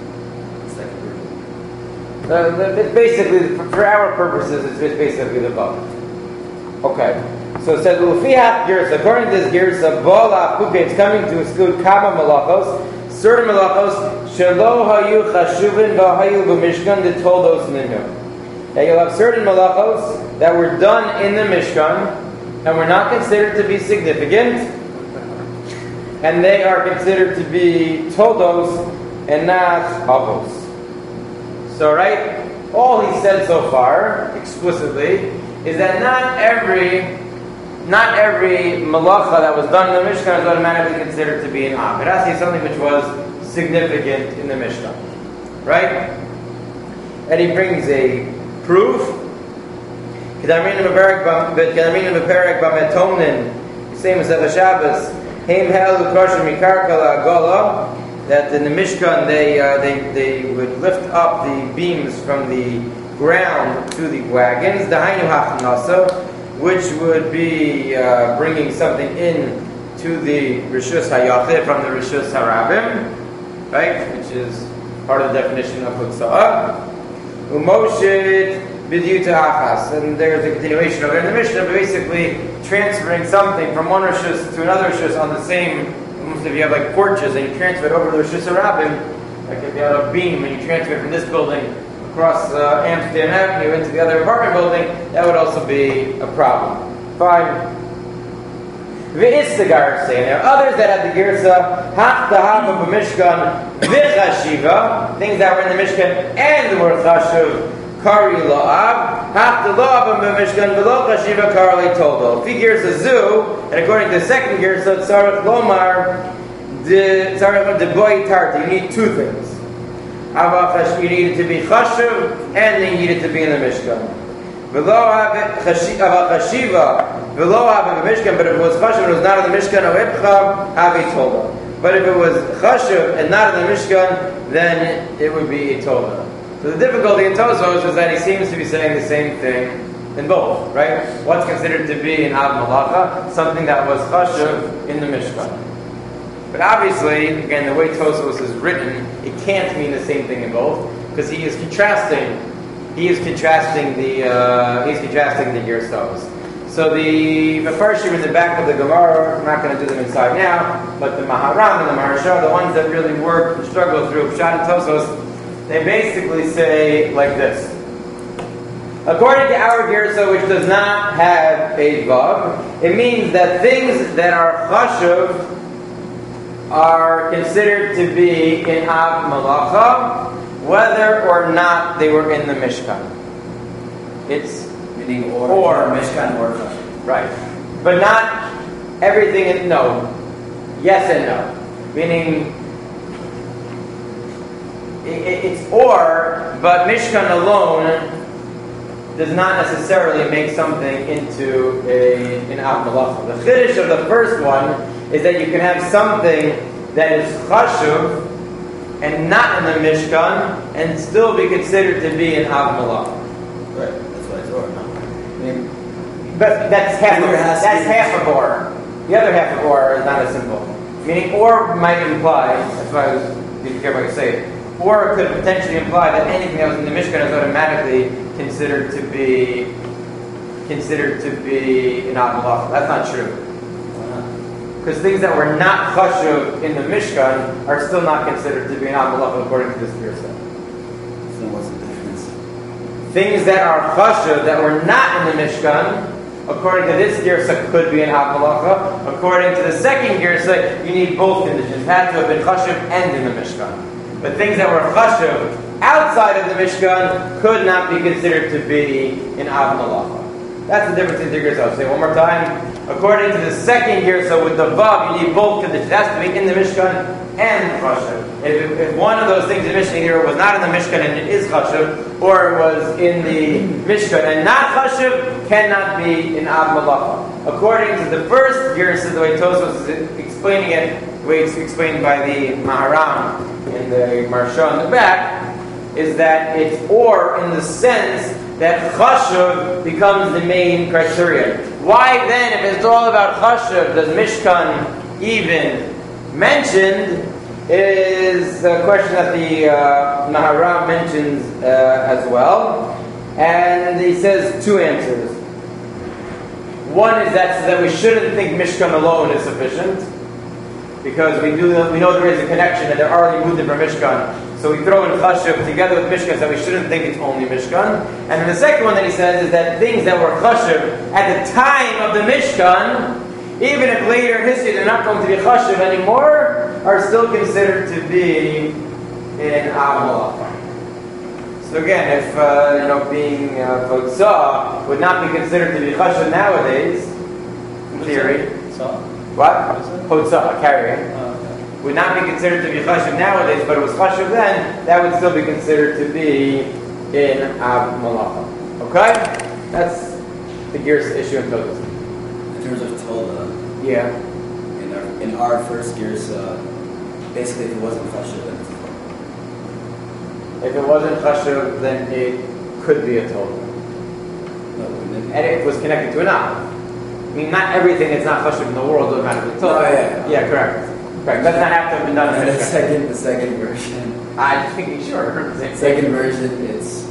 Second version. It's basically, for our purposes, it's just basically the Vav. Okay. So it says, Ufihat Girsa, according to this Girsa, Vola Puke, it's coming to exclude Kama Malachos, certain Malachos, Shelo Hayu Chashuvin Vahayu B'Mishkan, the Toldos Ninu. That you'll have certain Malachos that were done in the Mishkan, and were not considered to be significant, and they are considered to be Toldos and not Avos. So, right, all he said so far, explicitly, is that not every malacha that was done in the Mishkan is automatically considered to be an Av. It has to be something which was significant in the Mishkan. Right? And he brings a proof. Same as the Shabbos. That in the Mishkan they would lift up the beams from the ground to the wagons, which would be bringing something in to the Rishus Hayachid from the Rishus Harabim, right? Which is part of the definition of Hutza'ah. Umoshid B'dyuta Achas. And there's a continuation of it in the Mishnah, basically transferring something from one Rishus to another Rishus on the same. Almost if you have like porches and you transfer it over to the Rishus Harabim, like if you have a beam and you transfer it from this building across Amsterdam Avenue into the other apartment building, that would also be a problem. Fine. V'istagar say. There are others that have the girsa haftahav b'mishkan v'chashiva, things that were in the Mishkan and were chashuv kari la'av, haftahav b'mishkan v'lo chashiva kari toldo. Fi girsa zu, and according to the second girsa, tzarech lomar de boy tarti. You need two things. You needed to be chashuv, and they needed to be in the Mishkan. Below have chashiva, below have the Mishkan, but if it was chashuv and it was not in the Mishkan, have a tolda. But if it was chashuv and not in the Mishkan, then it would be a tolda. So the difficulty in Tosfos is that he seems to be saying the same thing in both, right? What's considered to be an av malacha, something that was chashuv in the Mishkan. But obviously, again, the way Tosfos is written, it can't mean the same thing in both, because he is contrasting. He is contrasting the Girsos. So the Mefarshim in the back of the Gemara, I'm not going to do them inside now, but the Maharam and the Maharsha, the ones that really work and struggle through Pshat and Tosfos, they basically say like this. According to our Girsa, which does not have a Vav, it means that things that are chashuv are considered to be in Av Malacha, whether or not they were in the Mishkan. It's meaning or Mishkan or chashuv. Right. But not everything in no. Yes and no. Meaning it's or, but Mishkan alone does not necessarily make something into an Av Malacha. The chiddush of the first one is that you can have something that is chashuv and not in the Mishkan, and still be considered to be an Av Malacha. Right, that's why it's or, no? I mean, but that's half of or. The other half of or is not as simple. Meaning or might imply, that's why I was being careful to say it, or could potentially imply that anything that was in the Mishkan is automatically considered to be an Av Malacha. That's not true. Because things that were not chashuv in the Mishkan are still not considered to be an Av Malacha according to this Girsa. So what's the difference? Things that are chashuv that were not in the Mishkan, according to this Girsa, could be an Av Malacha. According to the second Girsa, you need both conditions. It had to have been chashuv and in the Mishkan. But things that were chashuv outside of the Mishkan could not be considered to be an Av Malacha. That's the difference in the Girsa. I'll say it one more time. According to the second year, so with the Vav, you need both because it has to be in the Mishkan and Chashav. If one of those things in Mishnah here was not in the Mishkan and it is Chashav, or it was in the Mishkan and not Chashav, cannot be in Av Malacha. According to the first year, so the way Tosfos is explaining it, the way it's explained by the Maharam in the Maharsha in the back, is that it's or in the sense that Chashav becomes the main criterion. Why then, if it's all about Chashav, does Mishkan even mentioned, is a question that the Maharam mentions as well. And he says two answers. One is that we shouldn't think Mishkan alone is sufficient, because we know there is a connection and there are already moved from Mishkan. So we throw in Chashav together with Mishkan, so we shouldn't think it's only Mishkan. And then the second one that he says is that things that were Chashav at the time of the Mishkan, even if later in history they're not going to be Chashav anymore, are still considered to be in Av Malacha. So again, if being Chotzah would not be considered to be Chashav nowadays, in theory, what? Chotzah, carrying. Would not be considered to be Chashav nowadays, but it was Chashav then, that would still be considered to be in Av Malacha. Okay? That's the Gersa issue in Tosfos. In terms of Tola, Yeah. in our first Gersa, basically if it wasn't Chashav, then it's Tola. If it wasn't Chashav, then it could be a Tola. No, wouldn't it? And it was connected to an Av. I mean, not everything that's not Chashav in the world is automatically Tola. Oh, yeah. Yeah, correct. Correct. Does not have to have been done in And the the second version. I'm thinking, sure. Second version, it's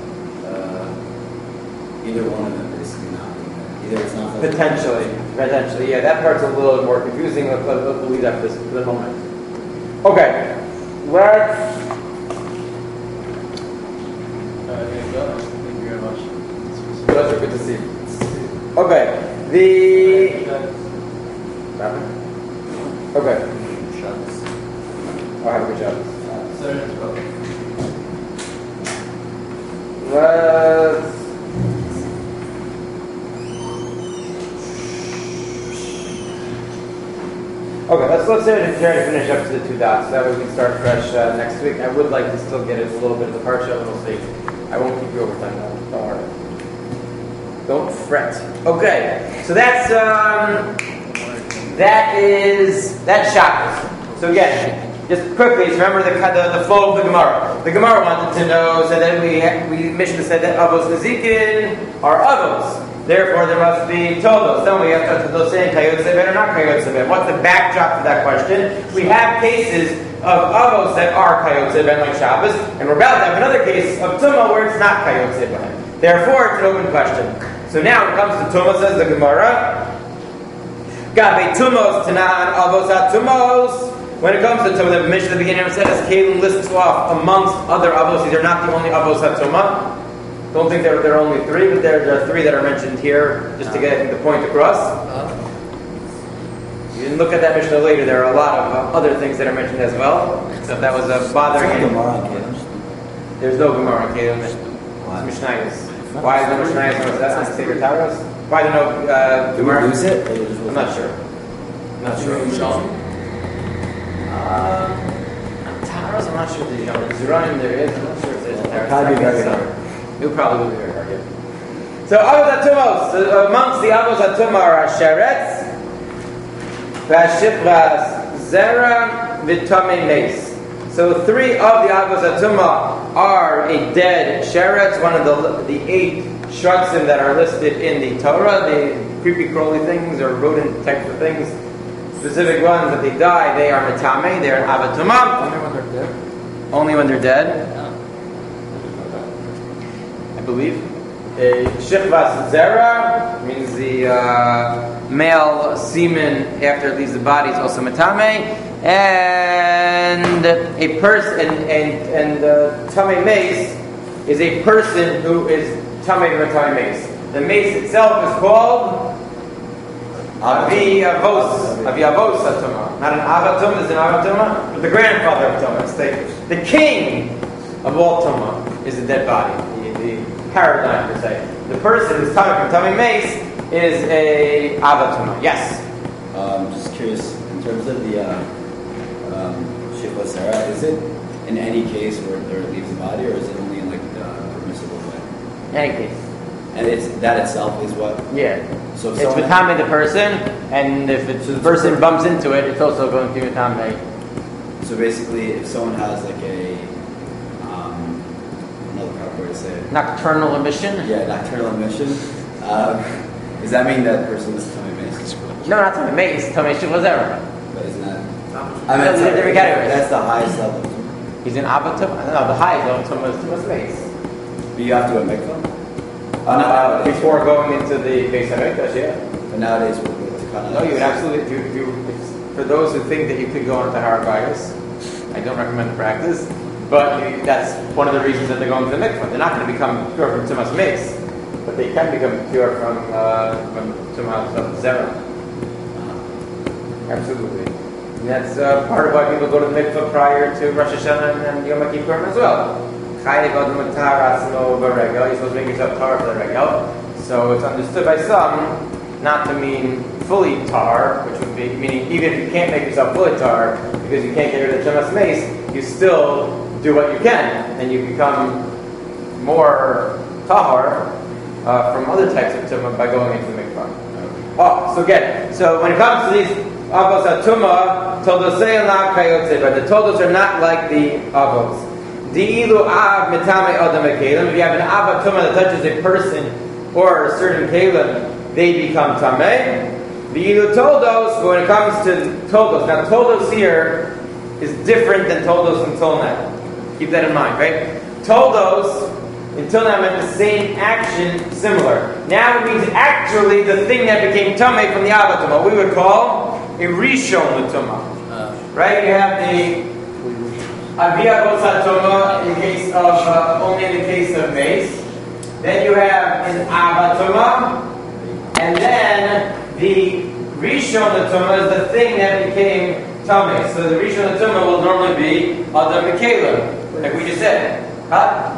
either one of them basically not. Either it's not. Potentially, yeah. That part's a little more confusing. Let's leave that for the moment. Okay, let's. Thank you very much. Pleasure, good to see you. Okay, Okay. Oh, have a good job. Let's. Okay, let's try to finish up to the two dots. That way we can start fresh next week. I would like to still get a little bit of the parsha, and we'll see. I won't keep you overtime though. Don't worry. Don't fret. Okay, so that's Shabbos. So again, just quickly, remember the flow of the Gemara. The Gemara wanted to know, so that we Mishnah said that Avos Nezikin are Avos. Therefore, there must be Tolos. Then we have to say Kayot Seben or not Kayot Seben. What's the backdrop to that question? We have cases of Avos that are Kayot Seben like Shabbos, and we're about to have another case of Tumah where it's not Kayot Seben. Therefore, it's an open question. So now it comes to Tumah, says the Gemara. Gabe Tumos Tanan Avos Atumos. When it comes to Tumah, the Mishnah at the beginning said, as Kalim lists off amongst other Avos, these are not the only Avos Atumah. Don't think there are only three, but there are three that are mentioned here, just to get the point across. You didn't look at that Mishnah later, there are a lot of other things that are mentioned as well. So if that was bothering you. There's no Gemara on Kelim. It's Mishnayos. Why is no Mishnayos on that? Seder Taros? Why do no Gemara? Do we lose it? I'm not sure. Taros, I'm not sure if there's Zeranim there is. I'm not sure if there's Taros. Probably very hard. It probably will be very hard, yeah. So Avos Atumos, amongst the Avos Atumah are Asheretz, Vashipras, Zera, Vitame Mace. So three of the Avos Atumah are a dead Sheretz, one of the 8 Shratzim that are listed in the Torah, the creepy crawly things or rodent types of things. Specific ones that they die, they are Mitame, they are Avatumah. Only when they're dead? Only when they're dead. I believe. A Shechvas Zera means the male semen after it leaves the body is also Matame. And a person and Tame Mace is a person who is Tame Matame Mace. The mace itself is called Avos Atumah. Not an Avatumah, there's an Avatumah, but the grandfather of Tumah. It's the king of all Tumah is the dead body. The paradigm, per se. The person who's coming from Tame Mace is a avatuma. Yes? Just curious, in terms of the Shikla Sarah, is it in any case where it leaves the body, or is it only in like the permissible way? Any case. And that itself is what? Yeah. So if It's someone- Matame the person, and if the person bumps into it, it's also going to be Matame. So basically, if someone has like a another proper way to say it, Nocturnal emission? yeah, nocturnal emission, does that mean that person is tummy mace? No, not Tame Mace. Tame Shivazera. But isn't that? Those are different categories. That's the highest level. He's in Abatum? No, the highest level Tuma is Tumas Mace. But you have to admit them. Before going into the base Hamikdash, yeah. But nowadays, with kind of No, you would absolutely. For those who think that you could go into Harabayas, I don't recommend the practice. But that's one of the reasons that they're going to the mikvah. They're not going to become pure from Tumas Mace, but they can become pure from Tumas Zera. Absolutely. And that's part of why people go to the mikvah prior to Rosh Hashanah and Yom Kippurim as well. You're supposed to make yourself tar for the regel. So it's understood by some not to mean fully tar, which would be meaning even if you can't make yourself fully tar because you can't get rid of the Shemas Mace, you still do what you can, and you become more tahar from other types of tumah by going into the mikvah. Oh, so again, so when it comes to these avos atuma, todosei not kayotze, but the todos are not like the avos. Di'ilu av mitame adam kelim. If you have an av atuma that touches a person or a certain kelim, they become tameh. Di'ilu toldos, when it comes to toldos, now toldos here is different than toldos until now. Keep that in mind, right? Toldos until now meant the same action, similar. Now it means actually the thing that became tameh from the avatuma, what we would call a rishon l'tumah. Right? You have the avia bosatuma in case of only in the case of mace. Then you have an avatuma, and then the rishon l'tumah is the thing that became tameh. So the rishon l'tumah will normally be adam mekalim, like we just said. Huh?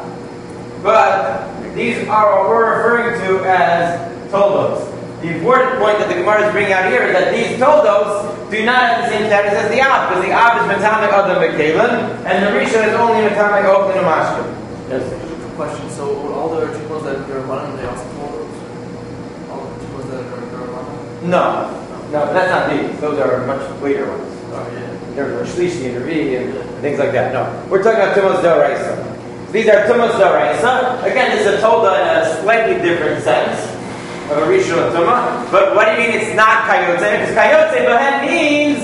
But these are what we're referring to as toldos. The important point that the Gemara is bringing out here is that these toldos do not have the same status as the Av, because the Av is Metame Adam Bekelim, and the Rishon is only Metame Open Umashkim. Yes. Question: so all the chukos that are running, they also toldos? All the chukos that are running? No, that's not these. Those are much later ones. Oh yeah. There's Shlishi and Revi and things like that. No, we're talking about Tumos D'Oraisa. These are Tumos D'Oraisa. Again, this is a Tolda in a slightly different sense of a Rishon Tumah. But what do you mean it's not Kayotze? Because Kayotze Behen means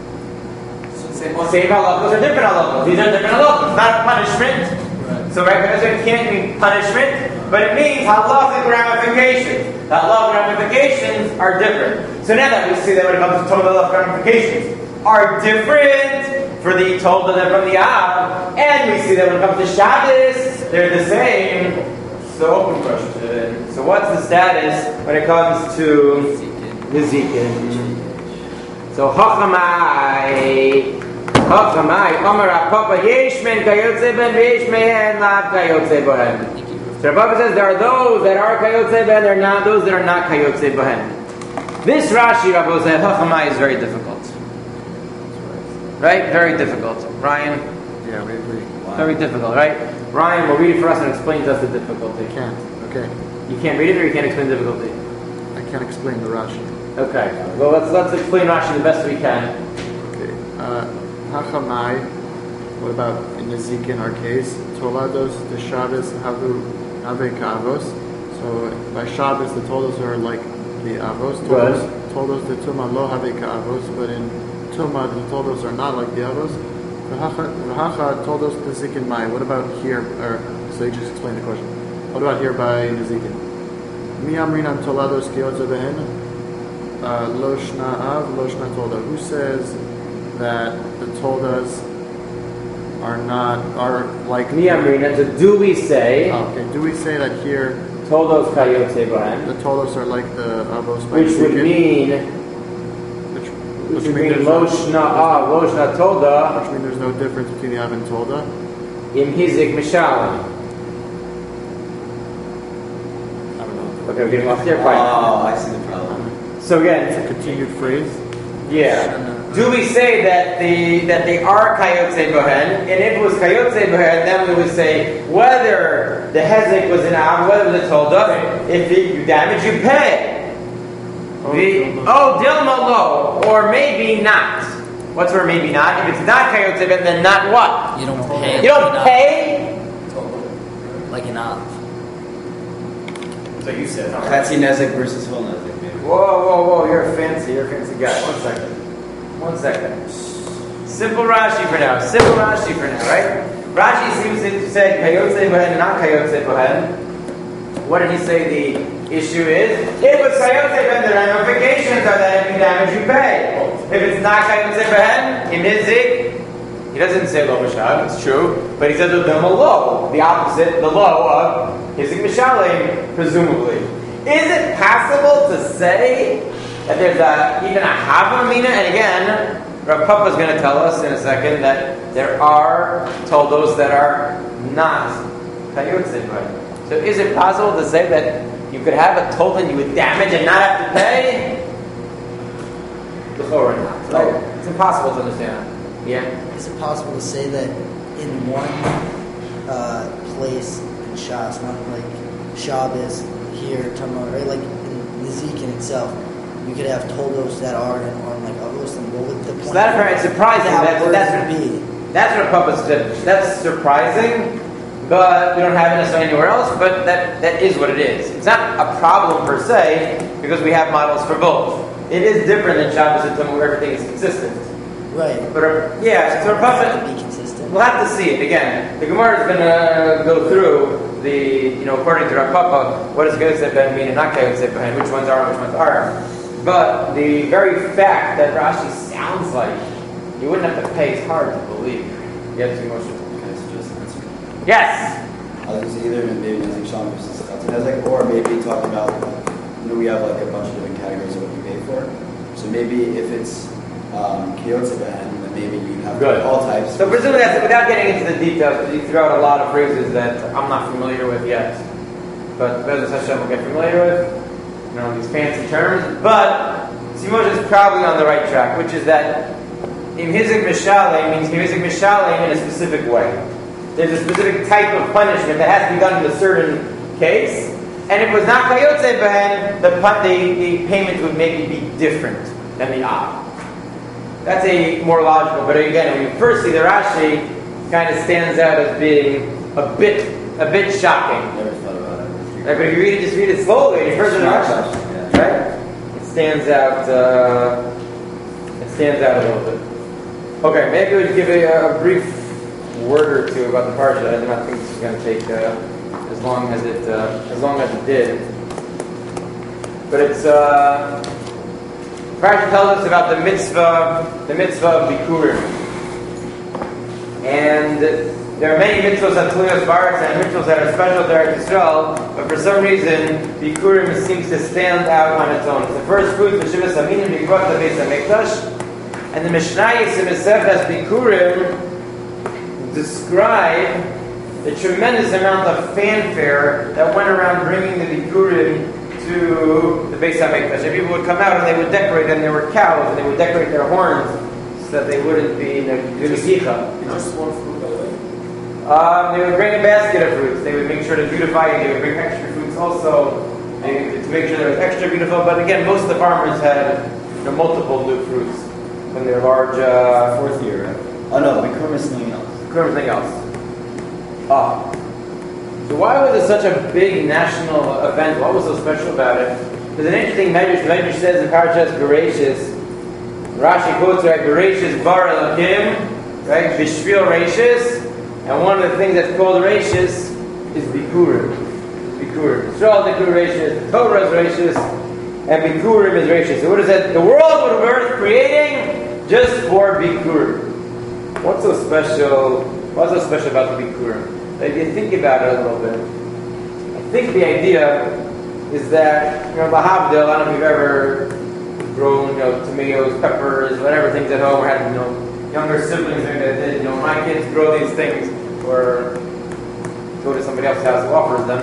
same halachos or different halachos. These are different halachos. It's not punishment. Right. So right, Kayotze can't mean punishment, but it means halachic ramifications. The halachic ramifications are different. So now that we see that when it comes to Tolda, halachic ramifications are different for the Tolda than from the Av, and we see that when it comes to Shabbos, they're the same. So open question. So what's the status when it comes to Nezikin? So Chachamai, Omer Papa Yeshman Kayotze Ben Yeshman Lav Kayotze Bohem. So Papa says there are those that are Kayotze Ben, there are not those that are not Kayotze Bohem. This Rashi, Rabbi said, Chachamai is very difficult. Right? Very difficult. Ryan? Yeah, we agree. Very difficult, right? Ryan will read it for us and explain to us the difficulty. I can't. Okay. You can't read it or you can't explain the difficulty? I can't explain the Rashi. Okay. Well, let's explain Rashi the best we can. Okay. Hachamai. What about in the Zik in our case? Tolados, the Shabbos, Havu, Ave Kavos. So by Shabbos, the Tolados are like the Avos. Tolados, the Tumah lo Have Kavos. But in Tumah, the Tolados are not like the Avos. V'hacha Tolados the Zik in Mai. What about here? So you just explained the question. What about here by Nezikin? Mi amrinan tolados kiyotze behen lo shna av lo shna tolda. Who says that the toldas are like Mi amrina. So do we say? Okay. Do we say that here Toldos kayotze bohem? the toldos are like the avos by Which would Nezikin? mean Which means lo shna av lo shna tolda which means there's no difference between the av and tolda. im hizik mishalim. I don't know. Okay, we're getting lost here. Fine. Oh, I see the problem. So again, It's a continued phrase. yeah. Do we say that they are kayotze bohen? And if it was kayotze bohen, then we would say whether the hezek was an av, whether it was a tolda. If you damage, you pay. Dilma lo, or maybe not. What's or maybe not? If it's not kayotze bohen, then not what? You don't pay. You don't pay. Like an Av. So you said. Chatzi nezek versus full nezek, maybe. Whoa! You're a fancy guy. 1 second. Simple Rashi for now, right? Rashi seems to say kayotze bohen, not kayotze bohen. What did he say the issue is? If it's kayotze bohen, the ramifications are that if you damage, you pay. If it's not kayotze bohen, in Nizik, he doesn't say lo mishal, it's true, but he says lo, the opposite, the lo of hizik mishalim, presumably. Is it possible to say that there's even a half of a mina? And again, Rav Papa is going to tell us in a second that there are toldos that are not kayotze bohen. So is it possible to say that you could have a tolda and you would damage and not have to pay? Or not. Right? It's impossible to understand. Yeah. Is it possible to say that in one place in Shas, not like Shabbos here, Tamar, right? Like in Nezikin itself, you could have toldos that are on like Avos, and what would the point? So that's very surprising. That's what Papa said. That's surprising, but we don't have it necessarily anywhere else. But that is what it is. It's not a problem per se because we have models for both. It is different than Shabbos and Tamar where everything is consistent. Right. But so Papa, to be consistent. We'll have to see it again. The Gemara is going to go through according to Rav Papa, what does kayotze bohen mean and not kayotze bohen? Which ones are and which ones aren't? But the very fact that Rashi sounds like you wouldn't have to pay is hard to believe. Yes, emotion. Can I suggest an answer? Yes. I was going to say either maybe nezek sham versus chatzi nezek, or maybe talk about, we have like a bunch of different categories of what you pay for. So maybe if it's kayotze bohen, then maybe you'd have all types. So presumably that's without getting into the details, because you throw out a lot of phrases that I'm not familiar with yet. But Bezos Hashem will get familiar with, these fancy terms. But Simosh is probably on the right track, which is that in hizik mishalim means hizik mishalim in a specific way. There's a specific type of punishment that has to be done in a certain case. And if it was not kayotze bohen, the payment would maybe be different than the av. That's a more logical. But again, when you first see the Rashi, it kind of stands out as being a bit shocking. Never thought about it. Right, but if you just read it slowly, you first the Rashi, right? It stands out. It stands out a little bit. Okay, maybe we would give a brief word or two about the parsha. I do not think this is going to take as long as it did. But it's Parsha tells us about the mitzvah of bikurim, and there are many mitzvahs on Tluyos Baritz and mitzvahs that are special to Eretz Yisrael. But for some reason, bikurim seems to stand out on its own. It's the first fruits of Shivas Aminim Bikvot Beis Hamikdash, and the Mishnayos in Mesechtas Bikurim describe the tremendous amount of fanfare that went around bringing the bikurim to the Beis Hamikdash. And people would come out and they would decorate, and there were cows, and they would decorate their horns so that they wouldn't be Gunikicha. Just one fruit, by the way. They would bring a basket of fruits. They would make sure to beautify it. They would bring extra fruits also to make sure that it was extra beautiful. But again, most of the farmers had multiple new fruits when they were large. Fourth year, right? Oh no, Bikurim is something else. Everything else. So why was it such a big national event? What was so special about it? There's an interesting medrash. The medrash says in Parashas Bereshis, Rashi quotes, right, Bereshis bar Elokim, right, Bishvil Reshis, and one of the things that's called Reshis is Bikurim. Yisrael Bikurim Reshis, the Torah is Reshis, and Bikurim is Reshis. So what is that? The world was worth creating just for Bikurim. What's so special about the Bikurim? If you think about it a little bit, I think the idea is that, Lahavdil, I don't know if you've ever grown, tomatoes, peppers, whatever things at home, or had, younger siblings that did, my kids grow these things, or go to somebody else's house who offers them.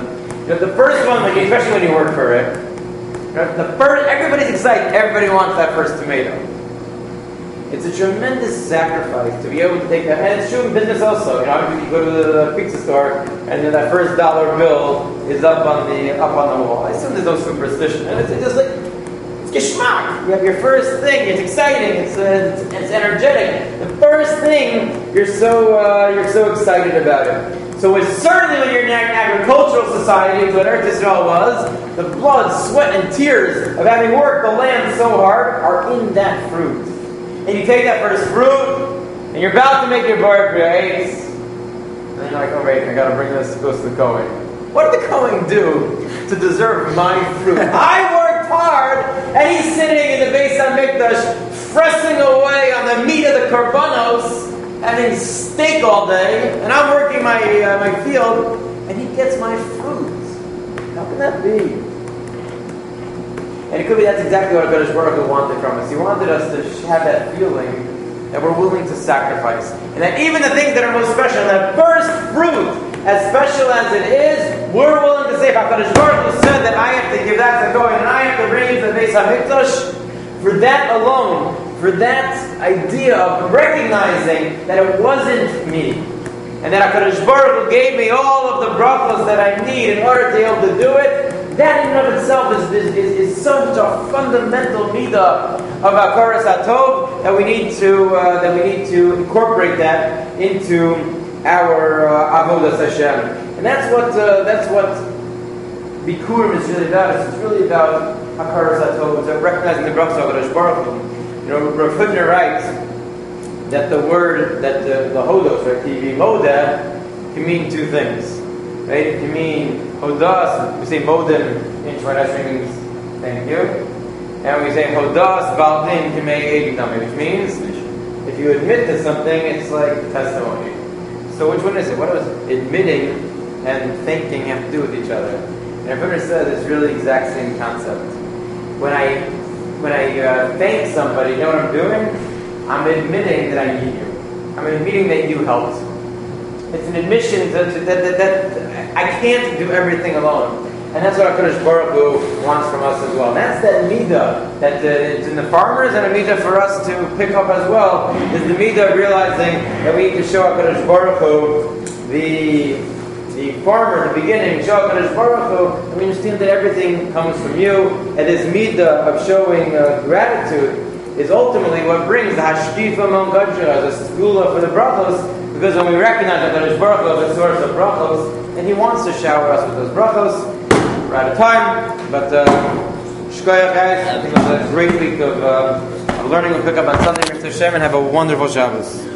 The first one, especially when you work for it, everybody's excited. Everybody wants that first tomato. It's a tremendous sacrifice to be able to take that, and it's true in business also. You go to the pizza store, and then that first dollar bill is up on the wall. I assume there's no superstition, and it's just like it's geschmack. You have your first thing. It's exciting. It's energetic. The first thing you're so excited about it. So it's certainly when you're in an agricultural society, what Eretz Yisrael was, the blood, sweat, and tears of having worked the land so hard are in that fruit. And you take that first fruit, and you're about to make your bar grades, and then you're like, oh wait, I gotta bring this goes to the Kohen. What did the Kohen do to deserve my fruit? I worked hard, and he's sitting in the Beis HaMikdash, pressing away on the meat of the korbanos, having steak all day, and I'm working my field, and he gets my fruit. How can that be? And it could be that's exactly what HaKadosh Baruch Hu wanted from us. He wanted us to have that feeling that we're willing to sacrifice. And that even the things that are most special, that first fruit, as special as it is, we're willing to say, if HaKadosh Baruch Hu said that I have to give that to Kohen and I have to bring it to the Beis HaMikdash, for that alone, for that idea of recognizing that it wasn't me, and that HaKadosh Baruch Hu gave me all of the brachos that I need in order to be able to do it, that in and of itself is such a fundamental midah of Hakaras HaTov that we need to incorporate that into our avodas Hashem, and that's what Bikurim is really about. It's really about Hakaras HaTov. It's recognizing the brachos of HaKadosh Baruch Hu. Rav Hutner writes that the word that the hodos or TV moda can mean two things. Right? It can mean hodas. We say modem in Shemona means thank you, and we say hodas baldin k'mei edinami, which means if you admit to something, it's like testimony. So which one is it? What does admitting and thanking have to do with each other? And Rav Hutner says it's really the exact same concept. When I thank somebody, you know what I'm doing? I'm admitting that I need you. I'm admitting that you helped. It's an admission that I can't do everything alone. And that's what HaKadosh Baruch Hu wants from us as well. And that's that midah that it's in the farmers, and a midah for us to pick up as well, is the midah of realizing that we need to show HaKadosh Baruch Hu, the farmer at the beginning, show HaKadosh Baruch Hu, and we understand that everything comes from you. And this midah of showing gratitude is ultimately what brings the hashkifa among gadra, the segula for the brachos, because when we recognize that HaKadosh Baruch Hu is the source of brachos, and He wants to shower us with those brachos. We're out of time, but shkoyach guys, I think it was a great week of learning. We'll pick up on Sunday, Mr. Hashem, and have a wonderful Shabbos.